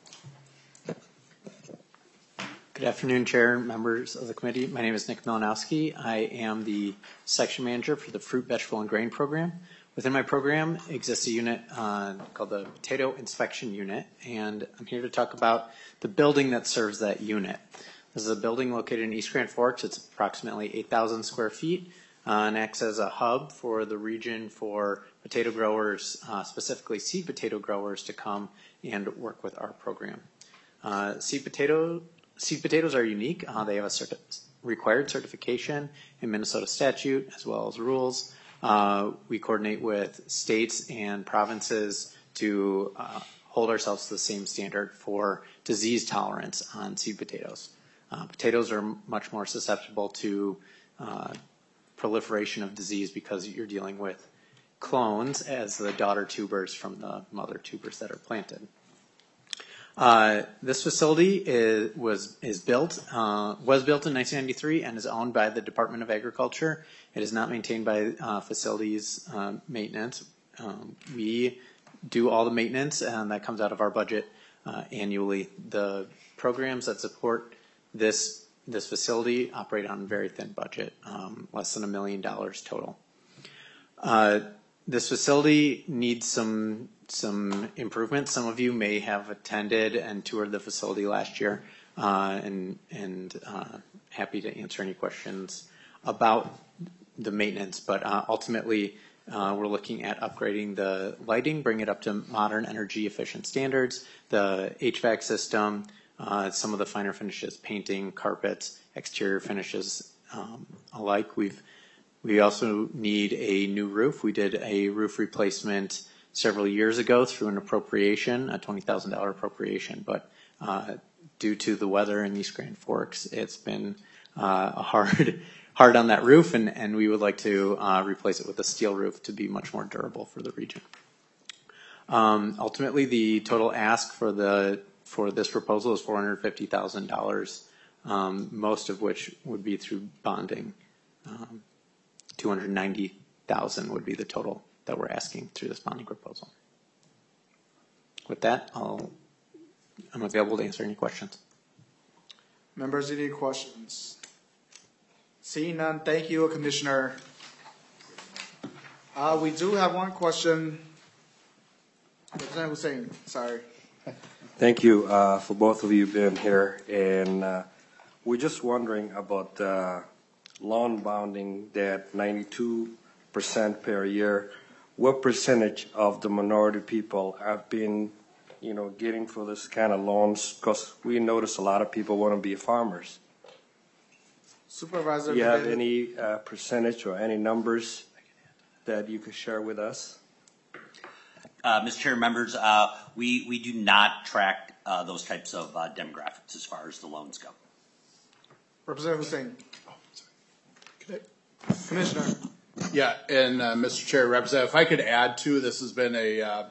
Good afternoon, Chair and members of the committee. My name is Nick Milanowski. I am the section manager for the Fruit, Vegetable, and Grain program. Within my program exists a unit called the Potato Inspection Unit, and I'm here to talk about the building that serves that unit. This is a building located in East Grand Forks. It's approximately 8,000 square feet and acts as a hub for the region for potato growers, specifically seed potato growers, to come and work with our program. Seed potatoes are unique. They have a required certification in Minnesota statute as well as rules. We coordinate with states and provinces to hold ourselves to the same standard for disease tolerance on seed potatoes. Potatoes are much more susceptible to proliferation of disease because you're dealing with clones as the daughter tubers from the mother tubers that are planted. This facility was built in 1993 and is owned by the Department of Agriculture. It is not maintained by facilities maintenance. We do all the maintenance, and that comes out of our budget annually. The programs that support this facility operate on a very thin budget, less than $1 million total. This facility needs some improvements. Some of you may have attended and toured the facility last year, and happy to answer any questions about the maintenance. But ultimately, we're looking at upgrading the lighting, bring it up to modern energy efficient standards, the HVAC system, some of the finer finishes, painting, carpets, exterior finishes alike. We also need a new roof. We did a roof replacement several years ago through an appropriation, a $20,000 appropriation, but due to the weather in East Grand Forks, it's been hard on that roof, and we would like to replace it with a steel roof to be much more durable for the region. Ultimately, the total ask for this proposal is $450,000, most of which would be through bonding. $290,000 would be the total that we're asking through this bonding proposal. With that, I'm available to answer any questions. Members, any questions? Seeing none, thank you, Commissioner. We do have one question. Representative Hussein, sorry. Thank you for both of you being here. And we're just wondering about lawn bonding, that 92% per year. What percentage of the minority people have been, getting for this kind of loans? Because we notice a lot of people want to be farmers. Supervisor, do you have any percentage or any numbers that you could share with us? Mr. Chair, members, we do not track those types of demographics as far as the loans go. Representative Hussein. Commissioner. Yeah, and Mr. Chair, Representative, if I could add to, this has been an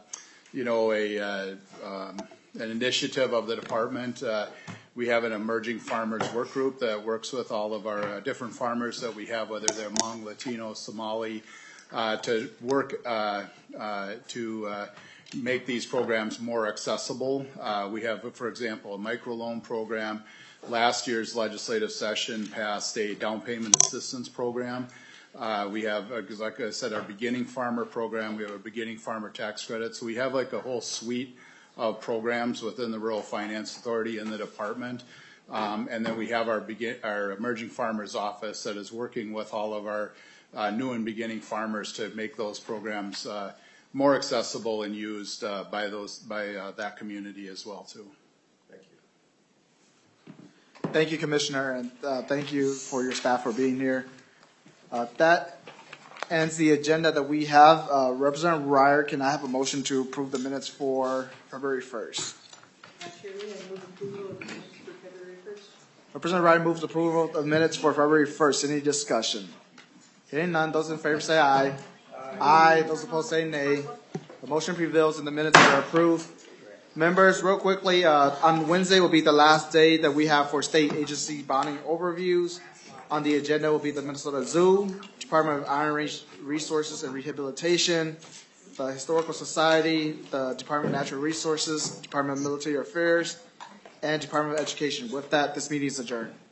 initiative of the department. We have an emerging farmers work group that works with all of our different farmers that we have, whether they're Hmong, Latino, Somali, to work to make these programs more accessible. We have, for example, a microloan program. Last year's legislative session passed a down payment assistance program. We have, like I said, our beginning farmer program. We have a beginning farmer tax credit. So we have like a whole suite of programs within the Rural Finance Authority and the department And then we have our emerging farmers office that is working with all of our new and beginning farmers to make those programs more accessible and used by that community as well too. Thank you, Commissioner, and thank you for your staff for being here. That ends the agenda that we have. Representative Ryer, can I have a motion to approve the minutes for February 1st? Representative Ryer moves approval of the minutes for February 1st. Any discussion? Hearing none, those in favor say aye. Aye. Those opposed say nay. The motion prevails and the minutes are approved. Members, real quickly, on Wednesday will be the last day that we have for state agency bonding overviews. On the agenda will be the Minnesota Zoo, Department of Iron Resources and Rehabilitation, the Historical Society, the Department of Natural Resources, Department of Military Affairs, and Department of Education. With that, this meeting is adjourned.